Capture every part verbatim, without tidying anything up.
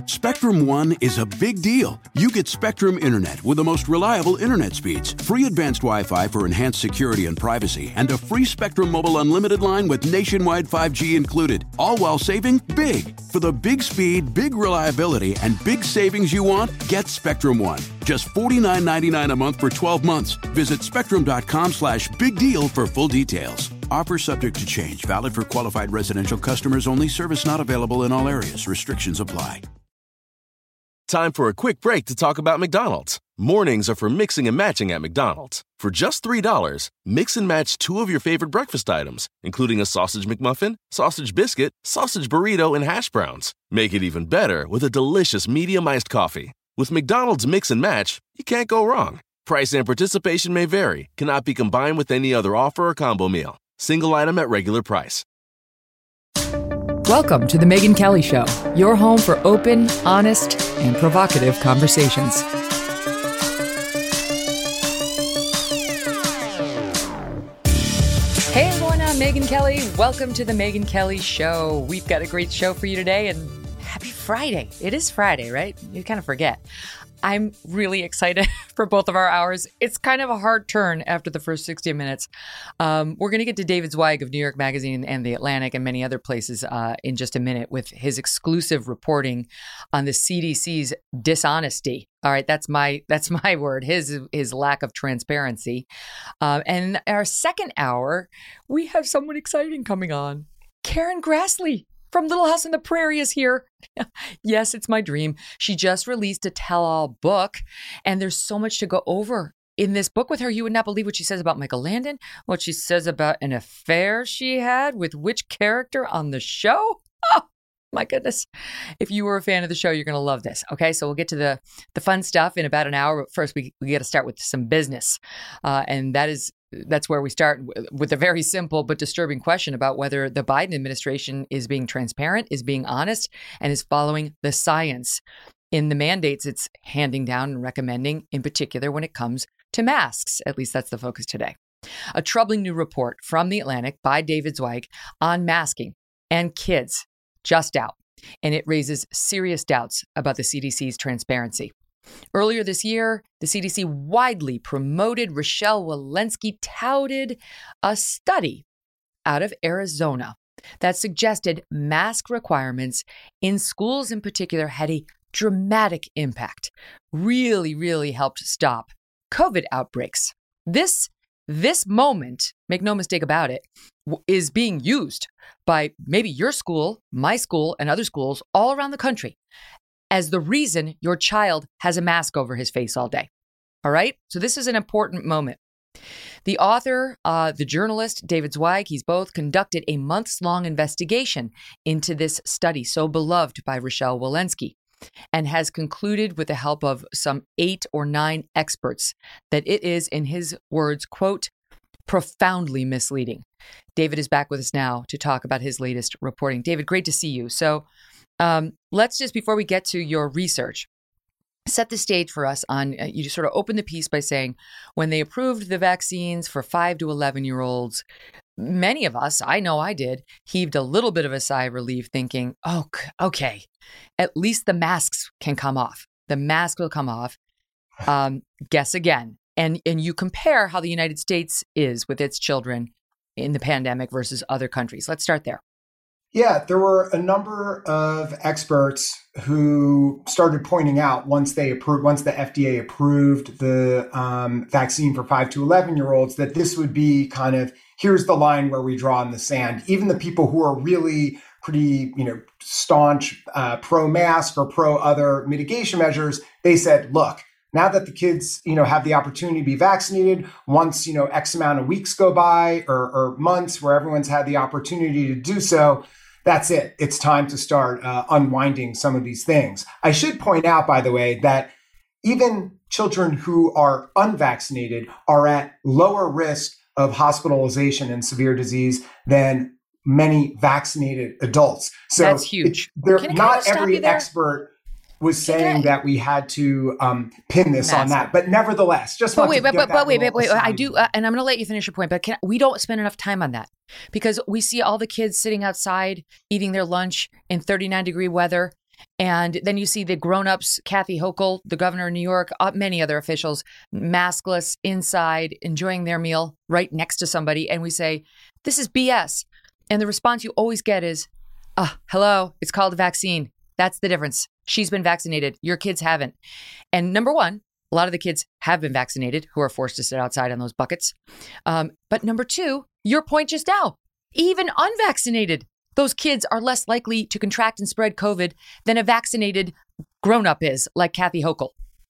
Spectrum One is a big deal. You get Spectrum Internet with the most reliable internet speeds, free advanced Wi-Fi for enhanced security and privacy, and a free Spectrum Mobile Unlimited line with nationwide five G included, all while saving big. For the big speed, big reliability, and big savings you want, get Spectrum One. Just forty-nine ninety-nine a month for twelve months. Visit spectrum.com slash big deal for full details. Offer subject to change. Valid for qualified residential customers only. Service not available in all areas. Restrictions apply. Time for a quick break to talk about McDonald's. Mornings are for mixing and matching at McDonald's. For just three dollars, mix and match two of your favorite breakfast items, including a sausage McMuffin, sausage biscuit, sausage burrito, and hash browns. Make it even better with a delicious medium iced coffee. With McDonald's Mix and Match, you can't go wrong. Price and participation may vary. Cannot be combined with any other offer or combo meal. Single item at regular price. Welcome to The Megyn Kelly Show, your home for open, honest, and provocative conversations. Hey everyone, I'm Megyn Kelly. Welcome to The Megyn Kelly Show. We've got a great show for you today, and happy Friday. It is Friday, right? You kind of forget. I'm really excited for both of our hours. It's kind of a hard turn after the first sixty minutes. Um, we're going to get to David Zweig of New York Magazine and The Atlantic and many other places uh, in just a minute with his exclusive reporting on the C D C's dishonesty. All right, that's my that's my word. His his lack of transparency. Uh, and our second hour, we have someone exciting coming on. Karen Grassley from Little House on the Prairie is here. Yes, it's my dream. She just released a tell-all book, and there's so much to go over in this book with her. You would not believe what she says about Michael Landon, what she says about an affair she had with which character on the show. Oh, my goodness. If you were a fan of the show, you're going to love this. Okay, so we'll get to the, the fun stuff in about an hour. But first, we, we got to start with some business. Uh, and that is That's where we start with a very simple but disturbing question about whether the Biden administration is being transparent, is being honest, and is following the science in the mandates it's handing down and recommending, in particular when it comes to masks. At least that's the focus today. A troubling new report from The Atlantic by David Zweig on masking and kids just out, and it raises serious doubts about the C D C's transparency. Earlier this year, the C D C widely promoted, Rochelle Walensky touted a study out of Arizona that suggested mask requirements in schools in particular had a dramatic impact, really, really helped stop COVID outbreaks. This, this moment, make no mistake about it, is being used by maybe your school, my school, and other schools all around the country as the reason your child has a mask over his face all day. All right? So this is an important moment. The author, uh, the journalist, David Zweig, he's both conducted a months-long investigation into this study so beloved by Rochelle Walensky, and has concluded with the help of some eight or nine experts that it is, in his words, quote, profoundly misleading. David is back with us now to talk about his latest reporting. David, great to see you. So um, let's just, before we get to your research, set the stage for us on, uh, you just sort of open the piece by saying, when they approved the vaccines for five to eleven year olds, many of us, I know I did, heaved a little bit of a sigh of relief thinking, oh, okay, at least the masks can come off. The mask will come off. Um, guess again. And, and you compare how the United States is with its children in the pandemic versus other countries. Let's start there. Yeah, there were a number of experts who started pointing out once they approved, once the F D A approved the um, vaccine for five to eleven year olds, that this would be kind of, here's the line where we draw in the sand. Even the people who are really pretty, you know, staunch uh, pro-mask or pro-other mitigation measures, they said, look, now that the kids, you know, have the opportunity to be vaccinated, once, you know, X amount of weeks go by or, or months where everyone's had the opportunity to do so, that's it. It's time to start uh, unwinding some of these things. I should point out, by the way, that even children who are unvaccinated are at lower risk of hospitalization and severe disease than many vaccinated adults. So that's huge. There, not every expert was saying that we had to um, pin this Massive. on that, but nevertheless, just but want wait, to but, get but, but wait, wait, wait, aside. I do, uh, and I'm going to let you finish your point, but can, we don't spend enough time on that because we see all the kids sitting outside eating their lunch in thirty-nine degree weather, And then you see the grown-ups, Kathy Hochul, the governor of New York, uh, many other officials, maskless inside, enjoying their meal right next to somebody. And we say, this is B S. And the response you always get is, oh, hello, it's called a vaccine. That's the difference. She's been vaccinated. Your kids haven't. And number one, a lot of the kids have been vaccinated who are forced to sit outside on those buckets. Um, but number two, your point just now, even unvaccinated, those kids are less likely to contract and spread COVID than a vaccinated grown-up is, like Kathy Hochul.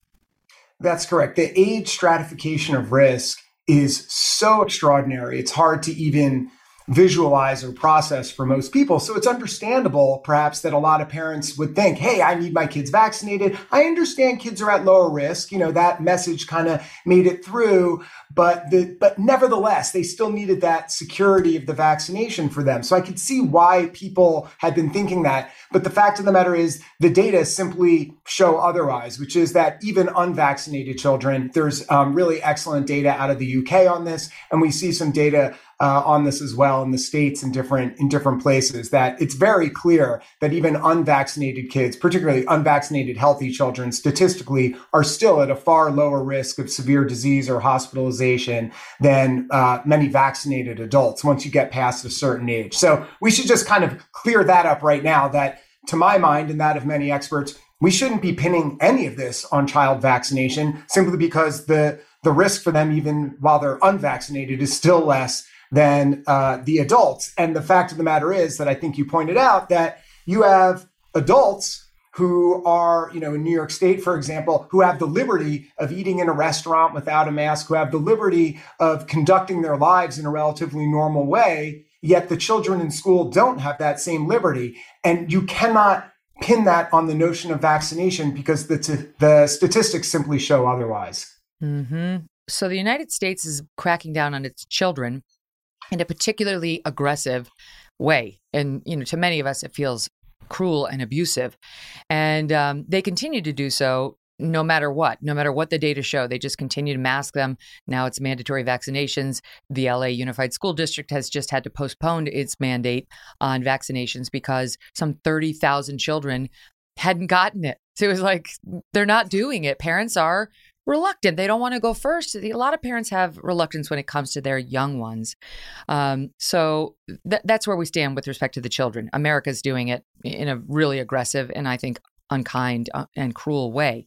That's correct. The age stratification of risk is so extraordinary. It's hard to even visualize or process for most people. So it's understandable, perhaps, that a lot of parents would think, hey, I need my kids vaccinated. I understand kids are at lower risk. You know, that message kind of made it through, but the, but nevertheless, they still needed that security of the vaccination for them. So I could see why people had been thinking that. But the fact of the matter is the data simply show otherwise, which is that even unvaccinated children, there's um, really excellent data out of the U K on this. And we see some data Uh, on this as well in the States and different in different places, that it's very clear that even unvaccinated kids, particularly unvaccinated healthy children, statistically are still at a far lower risk of severe disease or hospitalization than uh, many vaccinated adults once you get past a certain age. So we should just kind of clear that up right now, that to my mind and that of many experts, we shouldn't be pinning any of this on child vaccination simply because the, the risk for them, even while they're unvaccinated, is still less than uh, the adults. And the fact of the matter is that I think you pointed out that you have adults who are, you know, in New York State, for example, who have the liberty of eating in a restaurant without a mask, who have the liberty of conducting their lives in a relatively normal way, yet the children in school don't have that same liberty. And you cannot pin that on the notion of vaccination because the, t- the statistics simply show otherwise. Mm-hmm. So the United States is cracking down on its children in a particularly aggressive way. And, you know, to many of us, it feels cruel and abusive. And um, they continue to do so no matter what, no matter what the data show. They just continue to mask them. Now it's mandatory vaccinations. The L A Unified School District has just had to postpone its mandate on vaccinations because some thirty thousand children hadn't gotten it. So it was like, they're not doing it. Parents are reluctant. They don't want to go first. A lot of parents have reluctance when it comes to their young ones. Um, so th- that's where we stand with respect to the children. America's doing it in a really aggressive and I think unkind uh, and cruel way.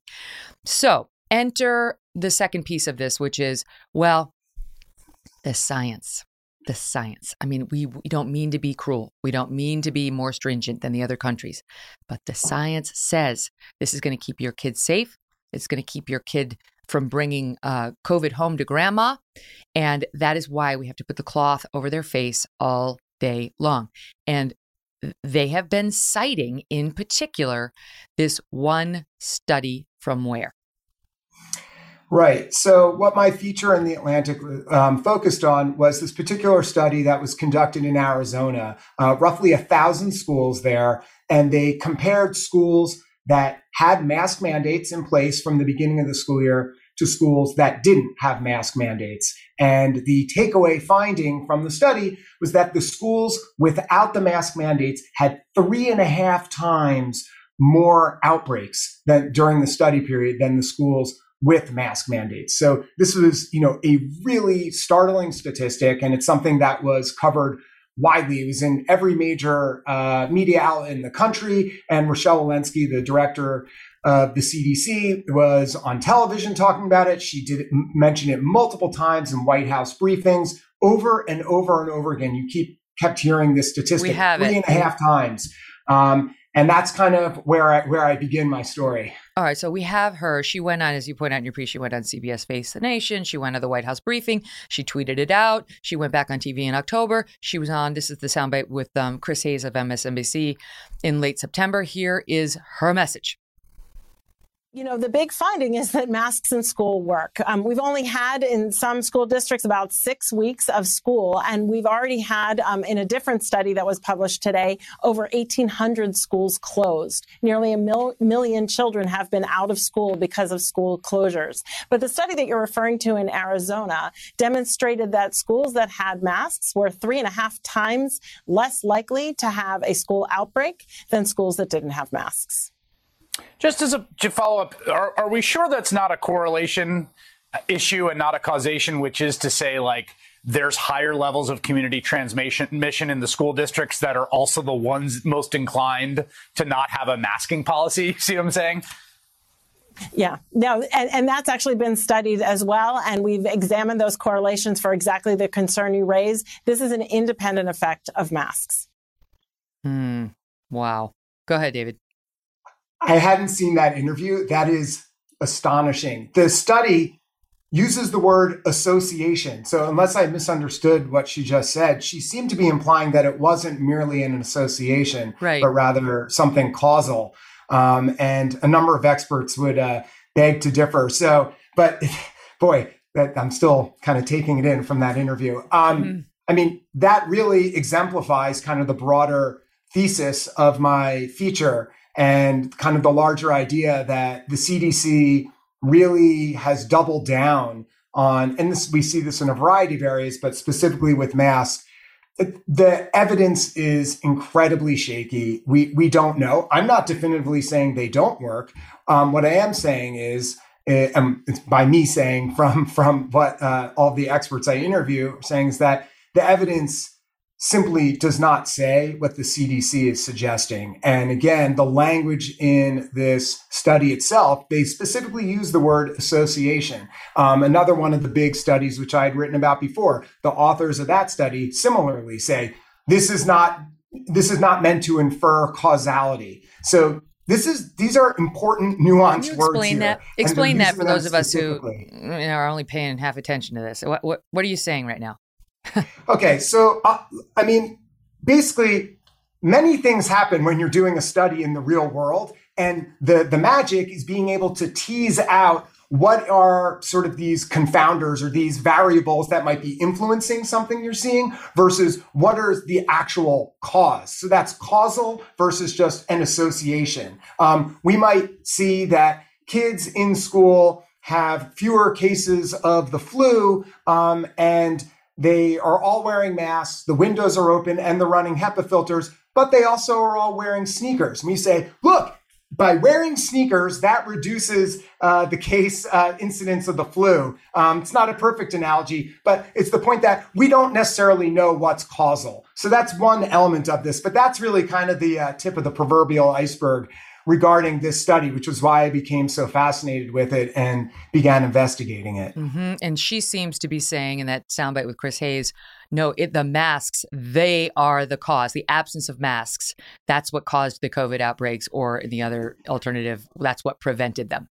So enter the second piece of this, which is, well, the science. The science. I mean, we, we don't mean to be cruel. We don't mean to be more stringent than the other countries. But the science says this is going to keep your kids safe. It's going to keep your kid from bringing uh, COVID home to grandma. And that is why we have to put the cloth over their face all day long. And they have been citing, in particular, this one study from where? Right. So what my feature in The Atlantic um, focused on was this particular study that was conducted in Arizona, uh, roughly a thousand schools there. And they compared schools that had mask mandates in place from the beginning of the school year to schools that didn't have mask mandates. And the takeaway finding from the study was that the schools without the mask mandates had three and a half times more outbreaks than during the study period than the schools with mask mandates. So this was, you know, a really startling statistic, and it's something that was covered widely. It was in every major uh, media outlet in the country. And Rochelle Walensky, the director of the C D C, was on television talking about it. She did mention it multiple times in White House briefings, over and over and over again. You keep kept hearing this statistic we have three it. and a half times. Um, and that's kind of where I, where I begin my story. All right. So we have her. She went on, as you point out in your piece, she went on C B S Face the Nation. She went to the White House briefing. She tweeted it out. She went back on T V in October. She was on, this is the soundbite with um, Chris Hayes of M S N B C in late September. Here is her message. You know, the big finding is that masks in school work. Um, we've only had in some school districts about six weeks of school, and we've already had, um, in a different study that was published today, over eighteen hundred schools closed. Nearly a mil- million children have been out of school because of school closures. But the study that you're referring to in Arizona demonstrated that schools that had masks were three and a half times less likely to have a school outbreak than schools that didn't have masks. Just as a to follow up, are, are we sure that's not a correlation issue and not a causation, which is to say, like, there's higher levels of community transmission in the school districts that are also the ones most inclined to not have a masking policy? See what I'm saying? Yeah, no, and, and that's actually been studied as well. And we've examined those correlations for exactly the concern you raise. This is an independent effect of masks. Hmm. Wow. Go ahead, David. I hadn't seen that interview. That is astonishing. The study uses the word association. So unless I misunderstood what she just said, she seemed to be implying that it wasn't merely an association, right, but rather something causal. Um, and a number of experts would uh, beg to differ. So, but boy, that, I'm still kind of taking it in from that interview. Um, mm-hmm. I mean, that really exemplifies kind of the broader thesis of my feature and kind of the larger idea that the C D C really has doubled down on, and this, we see this in a variety of areas, but specifically with masks, the evidence is incredibly shaky. We we don't know. I'm not definitively saying they don't work. Um, what I am saying is, uh, um, it's by me saying from, from what uh, all the experts I interview are saying is that the evidence simply does not say what the C D C is suggesting. And again, the language in this study itself, they specifically use the word association. Um, another one of the big studies, which I had written about before, the authors of that study similarly say, this is not, this is not meant to infer causality. So this is, these are important, nuanced Can you words explain here. that? Explain that for those of us who specifically. you know, are only paying half attention to this. What, what, what are you saying right now? Okay, so, uh, I mean, basically, many things happen when you're doing a study in the real world. And the, the magic is being able to tease out what are sort of these confounders or these variables that might be influencing something you're seeing versus what are the actual cause. So that's causal versus just an association. Um, we might see that kids in school have fewer cases of the flu um, and they are all wearing masks, the windows are open, and they're running HEPA filters, but they also are all wearing sneakers. And we say, look, by wearing sneakers, that reduces uh, the case uh, incidence of the flu. Um, it's not a perfect analogy, but it's the point that we don't necessarily know what's causal. So that's one element of this, but that's really kind of the uh, tip of the proverbial iceberg regarding this study, which was why I became so fascinated with it and began investigating it. Mm-hmm. And she seems to be saying in that soundbite with Chris Hayes, no, it, the masks, they are the cause. The absence of masks, that's what caused the COVID outbreaks, or the other alternative, that's what prevented them.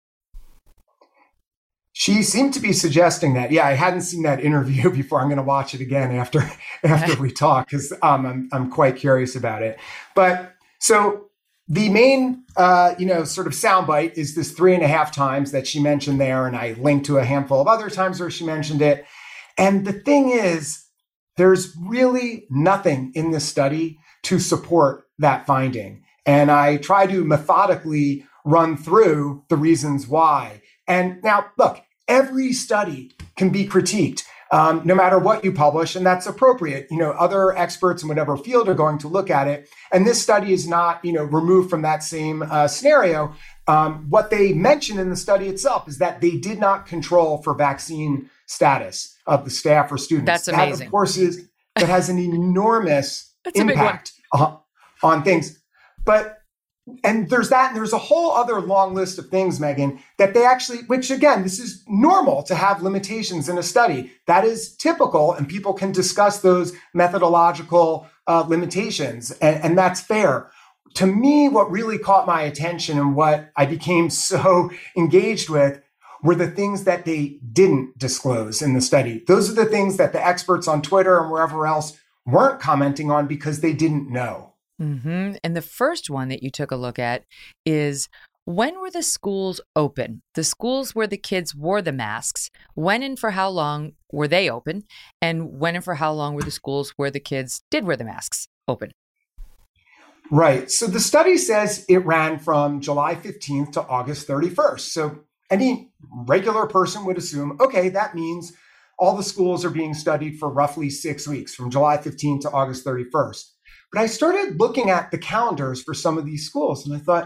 She seemed to be suggesting that. Yeah, I hadn't seen that interview before. I'm going to watch it again after after we talk because um, I'm I'm quite curious about it. But so the main, uh, you know, sort of soundbite is this three and a half times that she mentioned there, and I linked to a handful of other times where she mentioned it. And the thing is, there's really nothing in this study to support that finding. And I try to methodically run through the reasons why. And now, look, every study can be critiqued. Um, no matter what you publish, and that's appropriate. You know, other experts in whatever field are going to look at it. And this study is not, you know, removed from that same uh, scenario. Um, what they mention in the study itself is that they did not control for vaccine status of the staff or students. That's amazing. That, of course, is that has an enormous impact on, on things. But And there's that, and there's a whole other long list of things, Megan, that they actually, which again, this is normal to have limitations in a study. That is typical, and people can discuss those methodological uh, limitations, and, and that's fair. To me, what really caught my attention and what I became so engaged with were the things that they didn't disclose in the study. Those are the things that the experts on Twitter and wherever else weren't commenting on because they didn't know. Mm-hmm. And the first one that you took a look at is, when were the schools open? The schools where the kids wore the masks, when and for how long were they open? And when and for how long were the schools where the kids did wear the masks open? Right. So the study says it ran from July fifteenth to August thirty-first. So any regular person would assume, okay, that means all the schools are being studied for roughly six weeks, from July fifteenth to August thirty-first. But I started looking at the calendars for some of these schools, and I thought,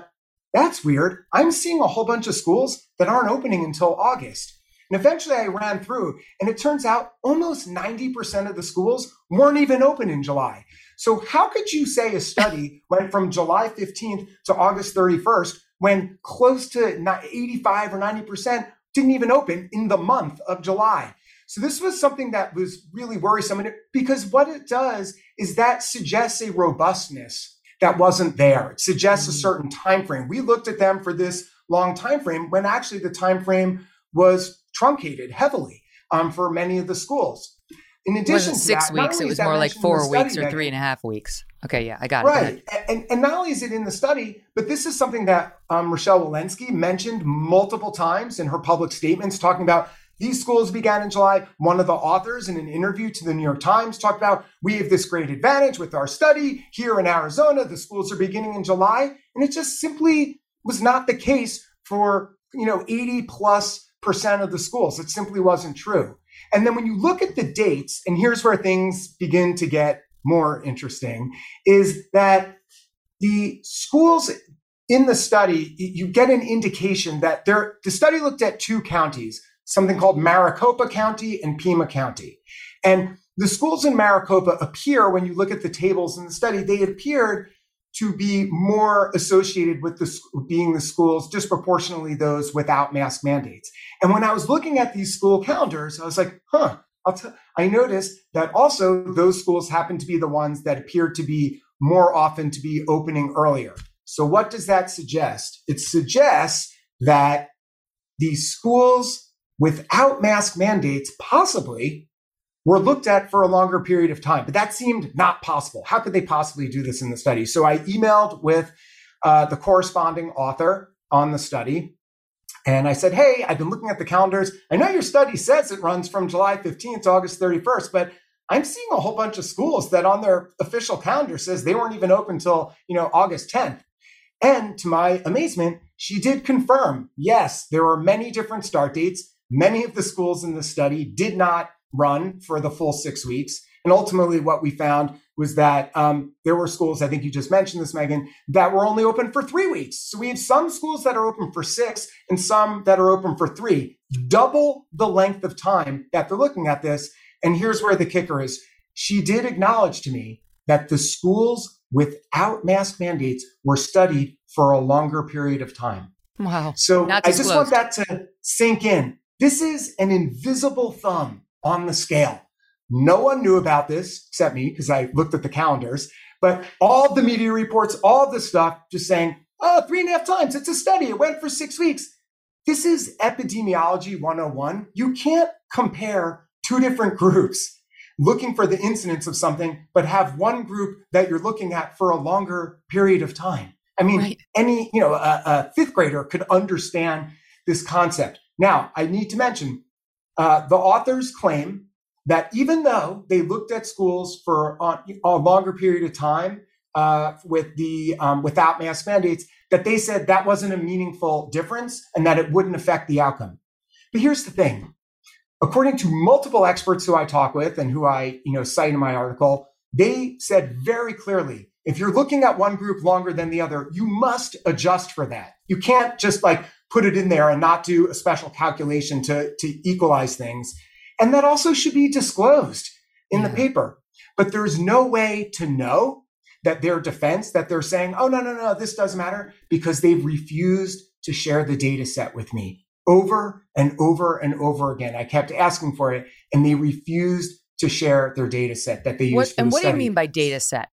that's weird. I'm seeing a whole bunch of schools that aren't opening until August. And eventually I ran through, and it turns out almost ninety percent of the schools weren't even open in July. So how could you say a study went from July fifteenth to August thirty-first when close to eighty-five or ninety percent didn't even open in the month of July? So this was something that was really worrisome, because what it does is that suggests a robustness that wasn't there. It suggests a certain time frame. We looked at them for this long time frame when actually the time frame was truncated heavily um, for many of the schools. In addition it wasn't to six that, weeks, it was more like four weeks or three and a half weeks. Okay, yeah, I got it. Right. And, and not only is it in the study, but this is something that um, Rochelle Walensky mentioned multiple times in her public statements, talking about these schools began in July. One of the authors in an interview to the New York Times talked about, we have this great advantage with our study here in Arizona. The schools are beginning in July. And it just simply was not the case for, you know, eighty plus percent of the schools. It simply wasn't true. And then when you look at the dates, and here's where things begin to get more interesting, is that the schools in the study, you get an indication that there, the study looked at two counties, something called Maricopa County and Pima County. And the schools in Maricopa appear, when you look at the tables in the study, they appeared to be more associated with the, being the schools, disproportionately those without mask mandates. And when I was looking at these school calendars, I was like, huh, I'll t- I noticed that also those schools happen to be the ones that appeared to be more often to be opening earlier. So what does that suggest? It suggests that these schools without mask mandates possibly were looked at for a longer period of time, but that seemed not possible. How could they possibly do this in the study? So I emailed with uh, the corresponding author on the study, and I said, hey, I've been looking at the calendars. I know your study says it runs from July fifteenth to August thirty-first, but I'm seeing a whole bunch of schools that on their official calendar says they weren't even open until, you know, August tenth. And to my amazement, she did confirm, yes, there are many different start dates. Many of the schools in the study did not run for the full six weeks. And ultimately what we found was that um, there were schools, I think you just mentioned this, Megan, that were only open for three weeks. So we have some schools that are open for six and some that are open for three, double the length of time that they're looking at this. And here's where the kicker is. She did acknowledge to me that the schools without mask mandates were studied for a longer period of time. Wow. So I just want that to sink in. This is an invisible thumb on the scale. No one knew about this except me, because I looked at the calendars, but all the media reports, all the stuff just saying, oh, three and a half times, it's a study, it went for six weeks. This is epidemiology one oh one. You can't compare two different groups looking for the incidence of something, but have one group that you're looking at for a longer period of time. I mean, right. any, you know, a, a fifth grader could understand this concept. Now, I need to mention, uh, the authors claim that even though they looked at schools for a, a longer period of time uh, with the um, without mask mandates, that they said that wasn't a meaningful difference and that it wouldn't affect the outcome. But here's the thing. According to multiple experts who I talk with and who I you know, cite in my article, they said very clearly, if you're looking at one group longer than the other, you must adjust for that. You can't just like put it in there and not do a special calculation to, to equalize things. And that also should be disclosed in yeah. the paper. But there's no way to know that their defense, that they're saying, oh, no, no, no, this doesn't matter, because they've refused to share the data set with me over and over and over again. I kept asking for it, and they refused to share their data set that they used what, for the And what study. do you mean by data set?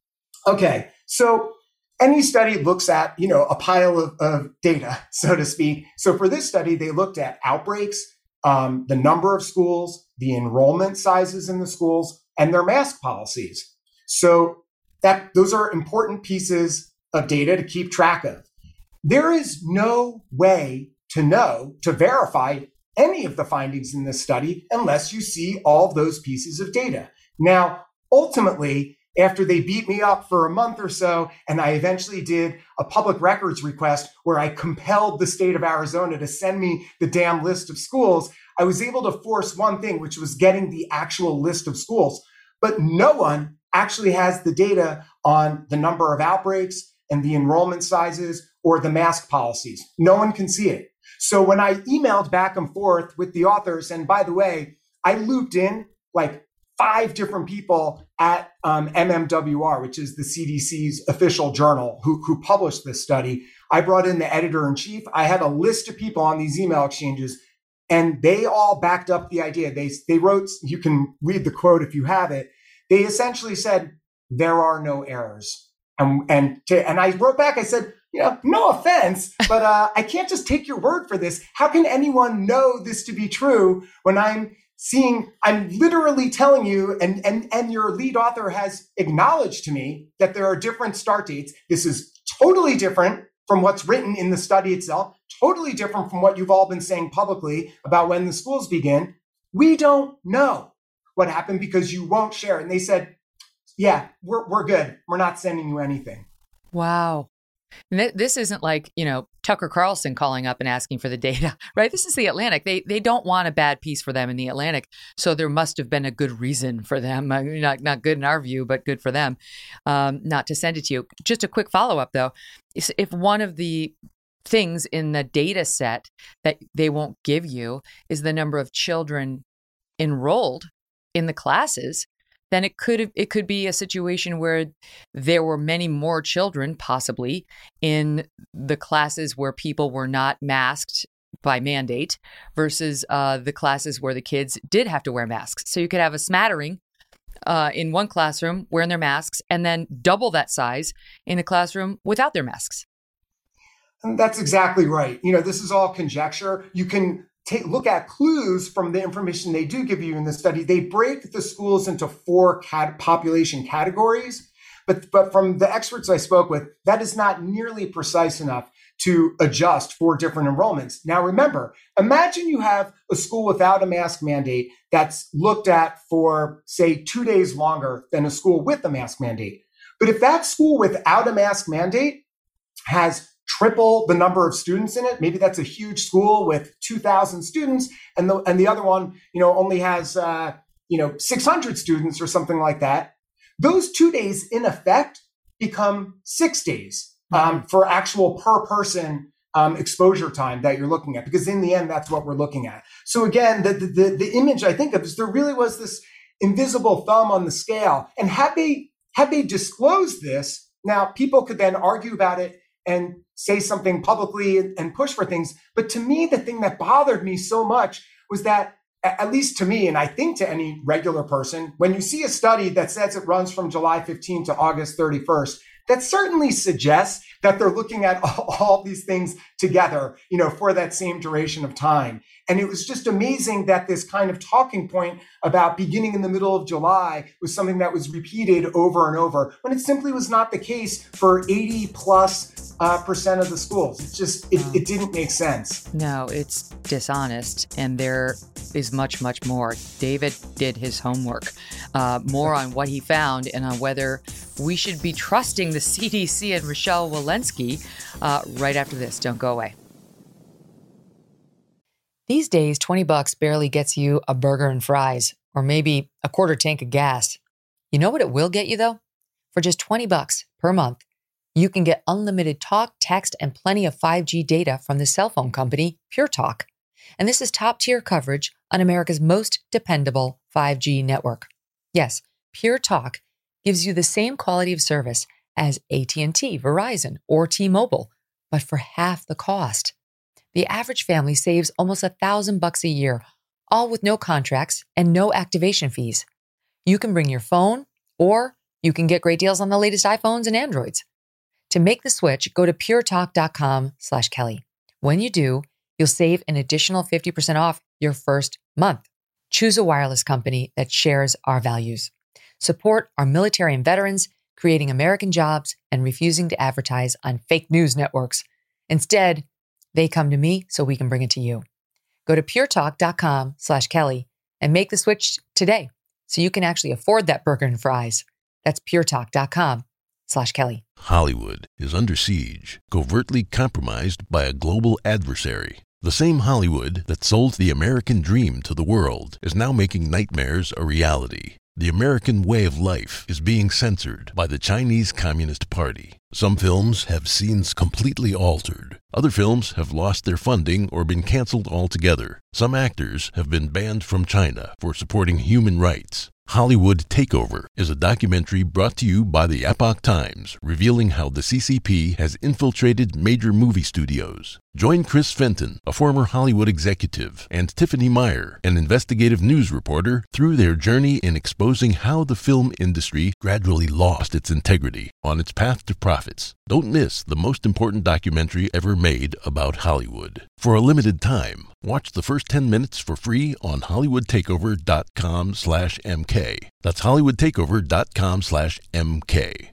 Okay, so any study looks at, you know, a pile of, of data, so to speak. So for this study, they looked at outbreaks, um, the number of schools, the enrollment sizes in the schools, and their mask policies. So that those are important pieces of data to keep track of. There is no way to know, to verify any of the findings in this study unless you see all of those pieces of data. Now, ultimately, after they beat me up for a month or so, and I eventually did a public records request where I compelled the state of Arizona to send me the damn list of schools, I was able to force one thing, which was getting the actual list of schools. But no one actually has the data on the number of outbreaks and the enrollment sizes or the mask policies. No one can see it. So when I emailed back and forth with the authors, and by the way, I looped in like five different people at um, M M W R, which is the C D C's official journal, who, who published this study. I brought in the editor in chief. I had a list of people on these email exchanges, and they all backed up the idea. They, they wrote, you can read the quote if you have it. They essentially said, there are no errors. And, and, to, and I wrote back, I said, you know, no offense, but uh, I can't just take your word for this. How can anyone know this to be true when I'm seeing, I'm literally telling you, and, and, and your lead author has acknowledged to me that there are different start dates. This is totally different from what's written in the study itself, totally different from what you've all been saying publicly about when the schools begin. We don't know what happened because you won't share. And they said, yeah, we're we're good. We're not sending you anything. Wow. This isn't like, you know, Tucker Carlson calling up and asking for the data, right? This is the Atlantic. They they don't want a bad piece for them in the Atlantic. So there must have been a good reason for them, not not good in our view, but good for them, um, not to send it to you. Just a quick follow-up, though. If one of the things in the data set that they won't give you is the number of children enrolled in the classes, then it could it could be a situation where there were many more children possibly in the classes where people were not masked by mandate versus uh, the classes where the kids did have to wear masks. So you could have a smattering uh, in one classroom wearing their masks and then double that size in a classroom without their masks. And that's exactly right. You know, this is all conjecture. You can Take, look at clues from the information they do give you in the study. They break the schools into four cat, population categories, but, but from the experts I spoke with, that is not nearly precise enough to adjust for different enrollments. Now, remember, imagine you have a school without a mask mandate that's looked at for, say, two days longer than a school with a mask mandate. But if that school without a mask mandate has triple the number of students in it, maybe that's a huge school with two thousand students, and the and the other one, you know, only has uh, you know six hundred students or something like that. Those two days, in effect, become six days um, mm-hmm. for actual per person um, exposure time that you're looking at, because in the end, that's what we're looking at. So again, the the, the image I think of is there really was this invisible thumb on the scale, and had they had they disclosed this, now people could then argue about it and say something publicly and push for things. But to me, the thing that bothered me so much was that, at least to me, and I think to any regular person, when you see a study that says it runs from July fifteenth to August thirty-first, that certainly suggests that they're looking at all, all these things together, you know, for that same duration of time. And it was just amazing that this kind of talking point about beginning in the middle of July was something that was repeated over and over, when it simply was not the case for eighty plus uh, percent of the schools. It just, it, it didn't make sense. No, it's dishonest. And there is much, much more. David did his homework. Uh, more on what he found and on whether we should be trusting the C D C and Rochelle Walensky uh, right after this. Don't go away. These days, twenty bucks barely gets you a burger and fries, or maybe a quarter tank of gas. You know what it will get you, though? For just twenty bucks per month, you can get unlimited talk, text, and plenty of five G data from the cell phone company Pure Talk. And this is top-tier coverage on America's most dependable five G network. Yes, Pure Talk gives you the same quality of service as A T and T, Verizon, or T-Mobile, but for half the cost. The average family saves almost a thousand bucks a year, all with no contracts and no activation fees. You can bring your phone, or you can get great deals on the latest iPhones and Androids. To make the switch, go to puretalk.com slash Kelly. When you do, you'll save an additional fifty percent off your first month. Choose a wireless company that shares our values. Support our military and veterans, creating American jobs and refusing to advertise on fake news networks. Instead, they come to me so we can bring it to you. Go to puretalk.com slash Kelly and make the switch today so you can actually afford that burger and fries. That's puretalk.com slash Kelly. Hollywood is under siege, covertly compromised by a global adversary. The same Hollywood that sold the American dream to the world is now making nightmares a reality. The American way of life is being censored by the Chinese Communist Party. Some films have scenes completely altered. Other films have lost their funding or been canceled altogether. Some actors have been banned from China for supporting human rights. Hollywood Takeover is a documentary brought to you by the Epoch Times, revealing how the C C P has infiltrated major movie studios. Join Chris Fenton, a former Hollywood executive, and Tiffany Meyer, an investigative news reporter, through their journey in exposing how the film industry gradually lost its integrity on its path to profits. Don't miss the most important documentary ever made about Hollywood. For a limited time, watch the first ten minutes for free on hollywoodtakeover.com slash MK. That's hollywoodtakeover.com slash MK.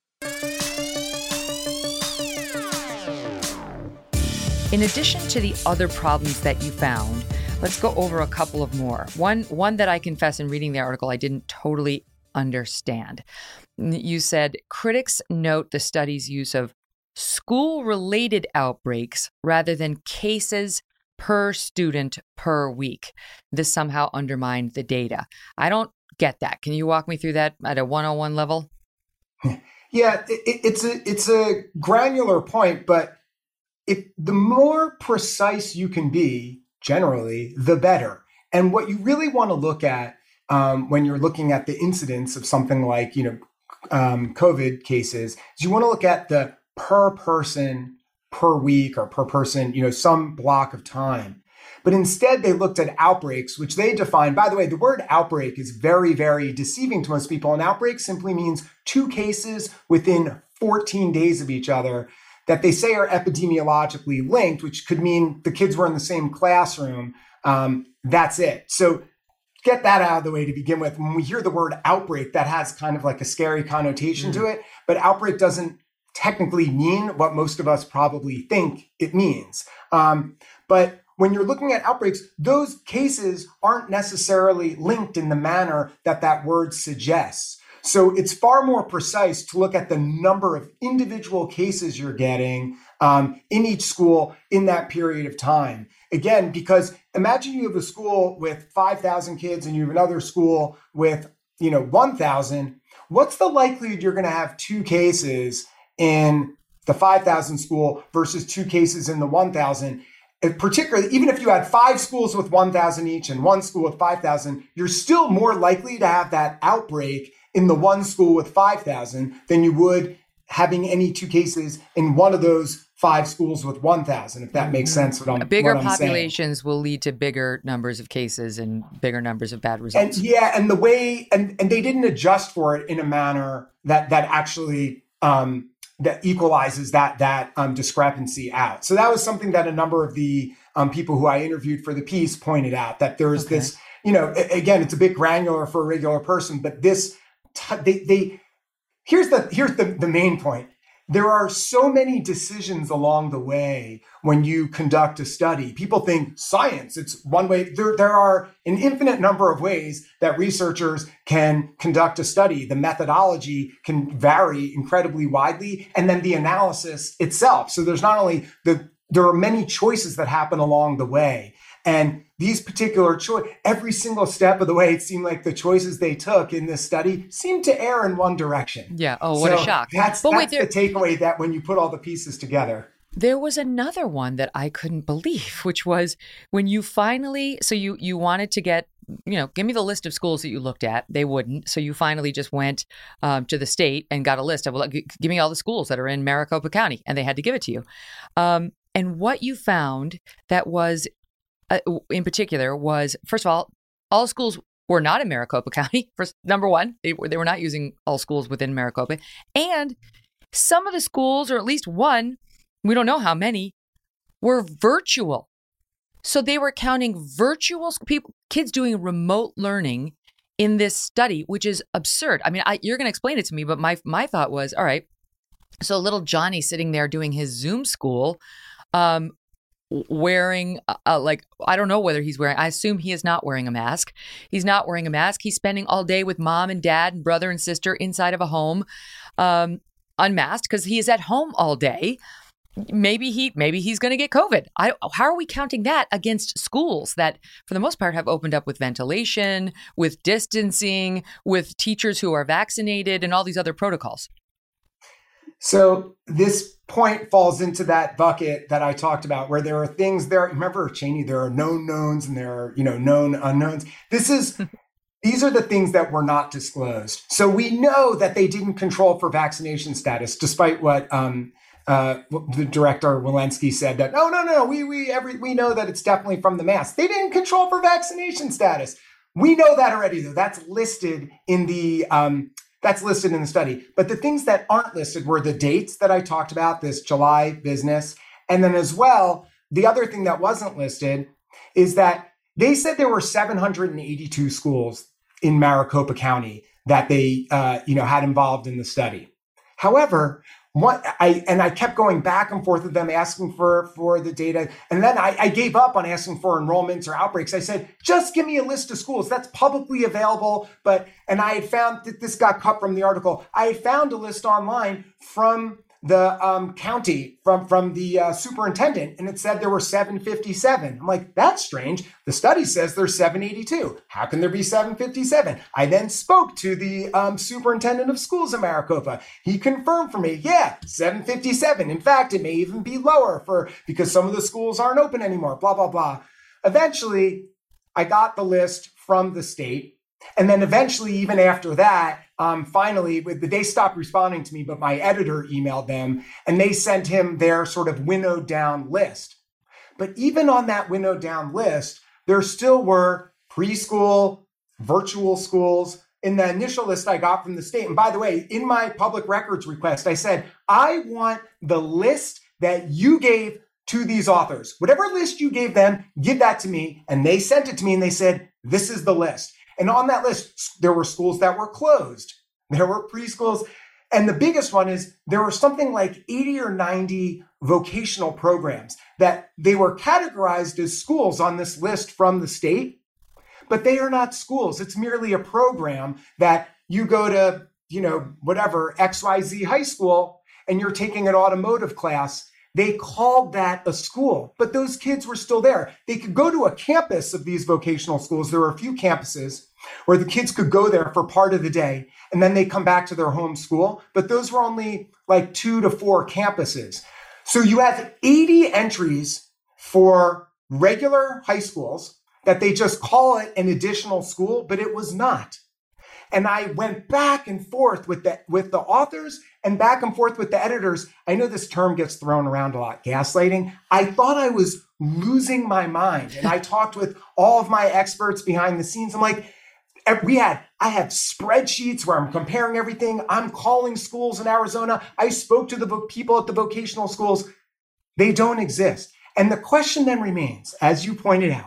In addition to the other problems that you found, let's go over a couple of more. One, one that I confess in reading the article I didn't totally understand. You said critics note the study's use of school-related outbreaks rather than cases per student per week. This somehow undermined the data. I don't get that. Can you walk me through that at a one oh one level? Yeah, it, it's a it's a granular point, but if the more precise you can be, generally, the better. And what you really want to look at um, when you're looking at the incidence of something like, you know, um, COVID cases, is you want to look at the per person per week or per person, you know, some block of time. But instead, they looked at outbreaks, which they define. By the way, the word outbreak is very, very deceiving to most people. An outbreak simply means two cases within fourteen days of each other that they say are epidemiologically linked, which could mean the kids were in the same classroom. Um, that's it. So get that out of the way to begin with. When we hear the word outbreak, that has kind of like a scary connotation mm. to it. But outbreak doesn't technically mean what most of us probably think it means. Um, but when you're looking at outbreaks, those cases aren't necessarily linked in the manner that that word suggests. So it's far more precise to look at the number of individual cases you're getting um, in each school in that period of time. Again, because imagine you have a school with five thousand kids and you have another school with, you know, one thousand. What's the likelihood you're going to have two cases in the five thousand school versus two cases in the one thousand? Particularly, even if you had five schools with one thousand each and one school with five thousand, you're still more likely to have that outbreak in the one school with five thousand than you would having any two cases in one of those five schools with one thousand, if that makes sense. What I'm, bigger what I'm populations saying. will lead to bigger numbers of cases and bigger numbers of bad results. And yeah, and the way, and, and they didn't adjust for it in a manner that that actually um, that equalizes that that um, discrepancy out. So that was something that a number of the um, people who I interviewed for the piece pointed out, that there's okay. this, you know, again, it's a bit granular for a regular person, but this, t- they, they, here's the, here's the, the main point. There are so many decisions along the way when you conduct a study. People think science, it's one way. There, there are an infinite number of ways that researchers can conduct a study. The methodology can vary incredibly widely, and then the analysis itself. So there's not only the, there are many choices that happen along the way. And these particular choice, every single step of the way, it seemed like the choices they took in this study seemed to err in one direction. Yeah. Oh, what so a shock. That's, but that's wait, there, the takeaway, that when you put all the pieces together. There was another one that I couldn't believe, which was when you finally, so you, you wanted to get, you know, give me the list of schools that you looked at. They wouldn't. So you finally just went um, to the state and got a list of, well, give me all the schools that are in Maricopa County. And they had to give it to you. Um, and what you found that was, Uh, in particular was, first of all, all schools were not in Maricopa County. First, number one, they were, they were not using all schools within Maricopa. And some of the schools, or at least one, we don't know how many, were virtual. So they were counting virtual people, kids doing remote learning in this study, which is absurd. I mean, I, you're going to explain it to me, but my my thought was, all right, so little Johnny sitting there doing his Zoom school, um, wearing uh, like, I don't know whether he's wearing, I assume he is not wearing a mask. He's not wearing a mask. He's spending all day with mom and dad and brother and sister inside of a home, um, unmasked, because he is at home all day. maybe he maybe he's going to get COVID. I, how are we counting that against schools that, for the most part, have opened up with ventilation, with distancing, with teachers who are vaccinated, and all these other protocols? So this point falls into that bucket that I talked about, where there are things there. Remember, Cheney, there are known knowns and there are, you know, known unknowns. This is these are the things that were not disclosed. So we know that they didn't control for vaccination status, despite what um, uh, the director Walensky said that, no, no, no, we we every we know that it's definitely from the mask. They didn't control for vaccination status. We know that already, though. That's listed in the um, That's listed in the study. But the things that aren't listed were the dates that I talked about, this July business. And then as well, the other thing that wasn't listed is that they said there were seven hundred eighty-two schools in Maricopa County that they uh, you know, had involved in the study. However, what I and I kept going back and forth with them asking for, for the data. And then I, I gave up on asking for enrollments or outbreaks. I said, just give me a list of schools that's publicly available. But and I had found that this got cut from the article. I had found a list online from the um, county, from, from the uh, superintendent, and it said there were seven fifty-seven. I'm like, that's strange. The study says there's seven eighty-two. How can there be seven fifty-seven? I then spoke to the um, superintendent of schools in Maricopa. He confirmed for me, yeah, seven fifty-seven. In fact, it may even be lower for because some of the schools aren't open anymore, blah, blah, blah. Eventually, I got the list from the state. And then eventually, even after that, um, finally, they stopped responding to me, but my editor emailed them and they sent him their sort of winnowed down list. But even on that winnowed down list, there still were preschool, virtual schools. In the initial list I got from the state, and by the way, in my public records request, I said, I want the list that you gave to these authors. Whatever list you gave them, give that to me. And they sent it to me and they said, this is the list. And on that list, there were schools that were closed. There were preschools. And the biggest one is there were something like eighty or ninety vocational programs that they were categorized as schools on this list from the state, but they are not schools. It's merely a program that you go to, you know, whatever, X Y Z high school, and you're taking an automotive class. They called that a school, but those kids were still there. They could go to a campus of these vocational schools. There were a few campuses where the kids could go there for part of the day, and then they come back to their home school. But those were only like two to four campuses. So you have eighty entries for regular high schools that they just call it an additional school, but it was not. And I went back and forth with the, with the authors and back and forth with the editors. I know this term gets thrown around a lot, gaslighting. I thought I was losing my mind. And I talked with all of my experts behind the scenes. I'm like, we had, I have spreadsheets where I'm comparing everything. I'm calling schools in Arizona. I spoke to the vo- people at the vocational schools. They don't exist. And the question then remains, as you pointed out,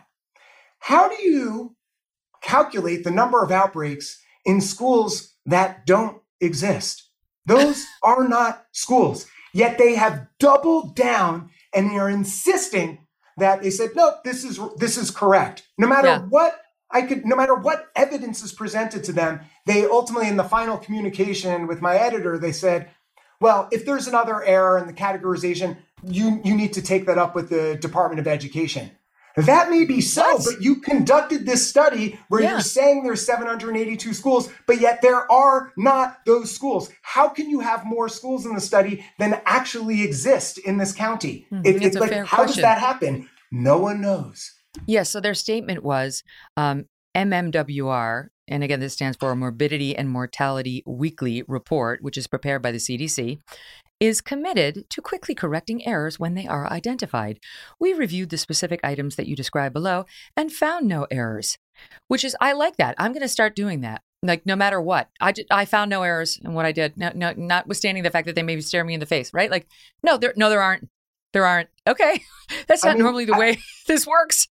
how do you calculate the number of outbreaks in schools that don't exist? Those are not schools. Yet they have doubled down and they are insisting that they said, no, this is this is correct. No matter yeah. what I could, no matter what evidence is presented to them, they ultimately, in the final communication with my editor, they said, well, if there's another error in the categorization, you, you need to take that up with the Department of Education. That may be so, what? But you conducted this study where yeah. you're saying there's seven hundred eighty-two schools, but yet there are not those schools. How can you have more schools in the study than actually exist in this county? Mm-hmm. It, it's it, a like, fair how question. does that happen? No one knows. Yes. Yeah, so their statement was um, M M W R, and again, this stands for Morbidity and Mortality Weekly Report, which is prepared by the C D C, is committed to quickly correcting errors when they are identified. We reviewed the specific items that you describe below and found no errors, which is, I like that. I'm going to start doing that. Like, no matter what, I, did, I found no errors in what I did, no, no, notwithstanding the fact that they maybe stare me in the face, right? Like, no, there, no, there aren't. There aren't. Okay. That's not I mean, normally the way I, this works.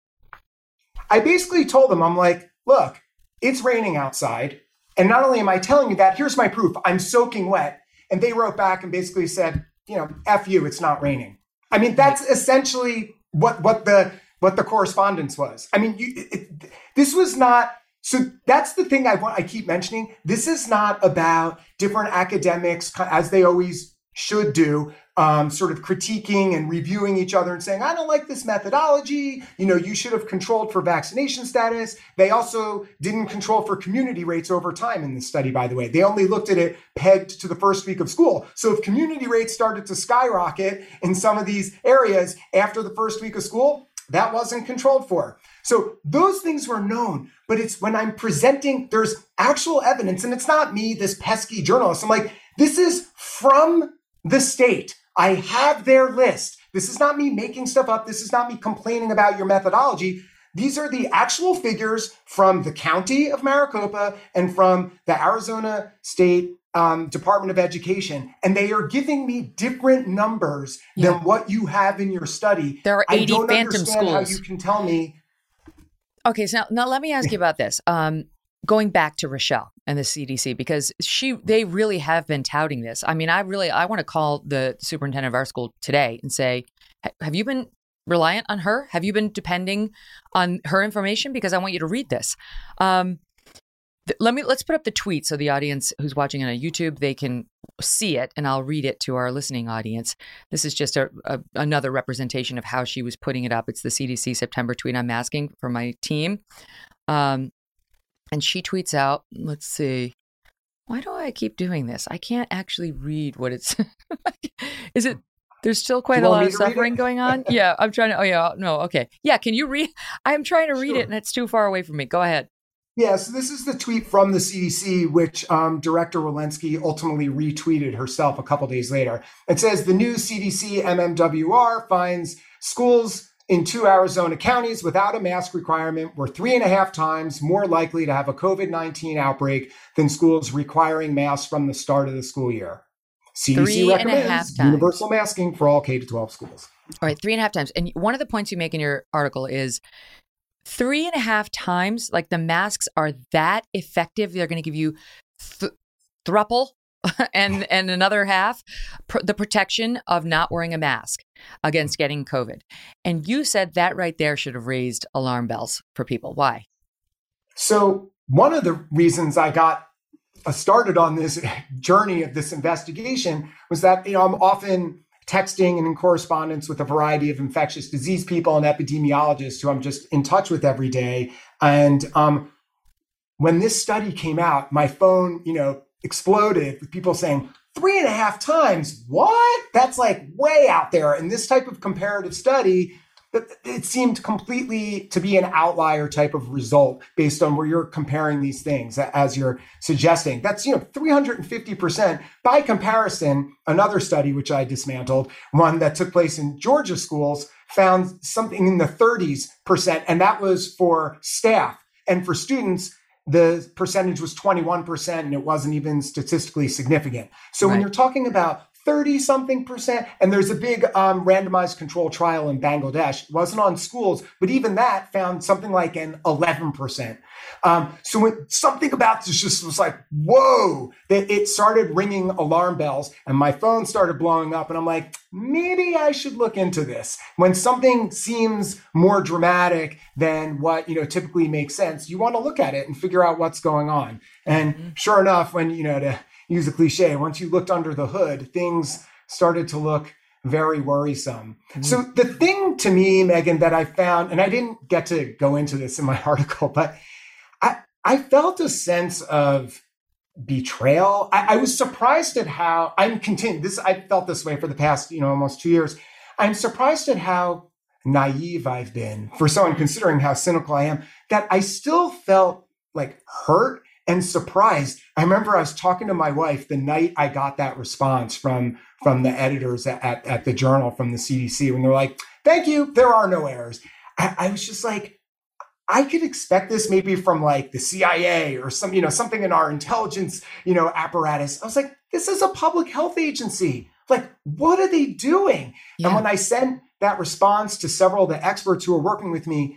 I basically told them, I'm like, look, it's raining outside. And not only am I telling you that, here's my proof. I'm soaking wet. And they wrote back and basically said, you know, F you, it's not raining. I mean, that's essentially what, what the what the correspondence was. I mean, you, it, this was not, so that's the thing I want. I keep mentioning. This is not about different academics, as they always should do, um, sort of critiquing and reviewing each other and saying, I don't like this methodology. You know, you should have controlled for vaccination status. They also didn't control for community rates over time in this study, by the way. They only looked at it pegged to the first week of school. So if community rates started to skyrocket in some of these areas after the first week of school, that wasn't controlled for. So those things were known, but it's when I'm presenting, there's actual evidence, and it's not me, this pesky journalist. I'm like, this is from the state. I have their list. This is not me making stuff up. This is not me complaining about your methodology. These are the actual figures from the county of Maricopa and from the Arizona State um, Department of Education. And they are giving me different numbers yeah. than what you have in your study. There are eighty I don't phantom understand schools. How you can tell me. Okay, so now, now let me ask you about this. Um, going back to Rochelle and the C D C, because she, they really have been touting this. I mean, I really, I want to call the superintendent of our school today and say, have you been reliant on her? Have you been depending on her information? Because I want you to read this. Um, th- let me, let's put up the tweet so the audience who's watching on YouTube, they can see it, and I'll read it to our listening audience. This is just a, a another representation of how she was putting it up. It's the C D C September tweet I'm asking for my team. Um, And she tweets out, let's see, why do I keep doing this? I can't actually read what it's, is it, there's still quite a lot of suffering going on. Yeah, I'm trying to, oh yeah, no, okay. Yeah, can you read? I'm trying to read sure. it and it's too far away from me. Go ahead. Yeah, so this is the tweet from the C D C, which um, Director Walensky ultimately retweeted herself a couple days later. It says, the new C D C M M W R finds schools in two Arizona counties without a mask requirement were three and a half times more likely to have a COVID nineteen outbreak than schools requiring masks from the start of the school year. C D C three recommends and a half times. Universal masking for all K to twelve schools. All right, three and a half times. And one of the points you make in your article is three and a half times, like the masks are that effective. They're going to give you th- thruple and and another half, pr- the protection of not wearing a mask against getting COVID. And you said that right there should have raised alarm bells for people. Why? So one of the reasons I got started on this journey of this investigation was that, you know, I'm often texting and in correspondence with a variety of infectious disease people and epidemiologists who I'm just in touch with every day. And um, when this study came out, my phone, you know, exploded with people saying, three and a half times, what? That's like way out there. And this type of comparative study, it seemed completely to be an outlier type of result based on where you're comparing these things, as you're suggesting. That's, you know, three hundred fifty percent. By comparison, another study, which I dismantled, one that took place in Georgia schools, found something in the thirties percent, and that was for staff. And for students, the percentage was twenty-one percent, and it wasn't even statistically significant. So right. when you're talking about thirty something percent, and there's a big um, randomized control trial in Bangladesh, it wasn't on schools, but even that found something like an eleven percent. Um, so when something about this just was like, whoa, that it started ringing alarm bells, and my phone started blowing up, and I'm like, maybe I should look into this. When something seems more dramatic than what, you know, typically makes sense, you want to look at it and figure out what's going on. And mm-hmm. sure enough, when, you know, to use a cliche, once you looked under the hood, things started to look very worrisome. Mm-hmm. So the thing to me, Megan, that I found, and I didn't get to go into this in my article, but I, I felt a sense of betrayal. I, I was surprised at how I'm continuing this. I felt this way for the past, you know, almost two years. I'm surprised at how naive I've been for someone considering how cynical I am, that I still felt like hurt and surprised. I remember I was talking to my wife the night I got that response from, from the editors at, at, at the Journal from the C D C, when they're like, thank you, there are no errors. I, I was just like, I could expect this maybe from like the C I A or some, you know, something in our intelligence, you know, apparatus. I was like, this is a public health agency. Like, what are they doing? Yeah. And when I sent that response to several of the experts who were working with me,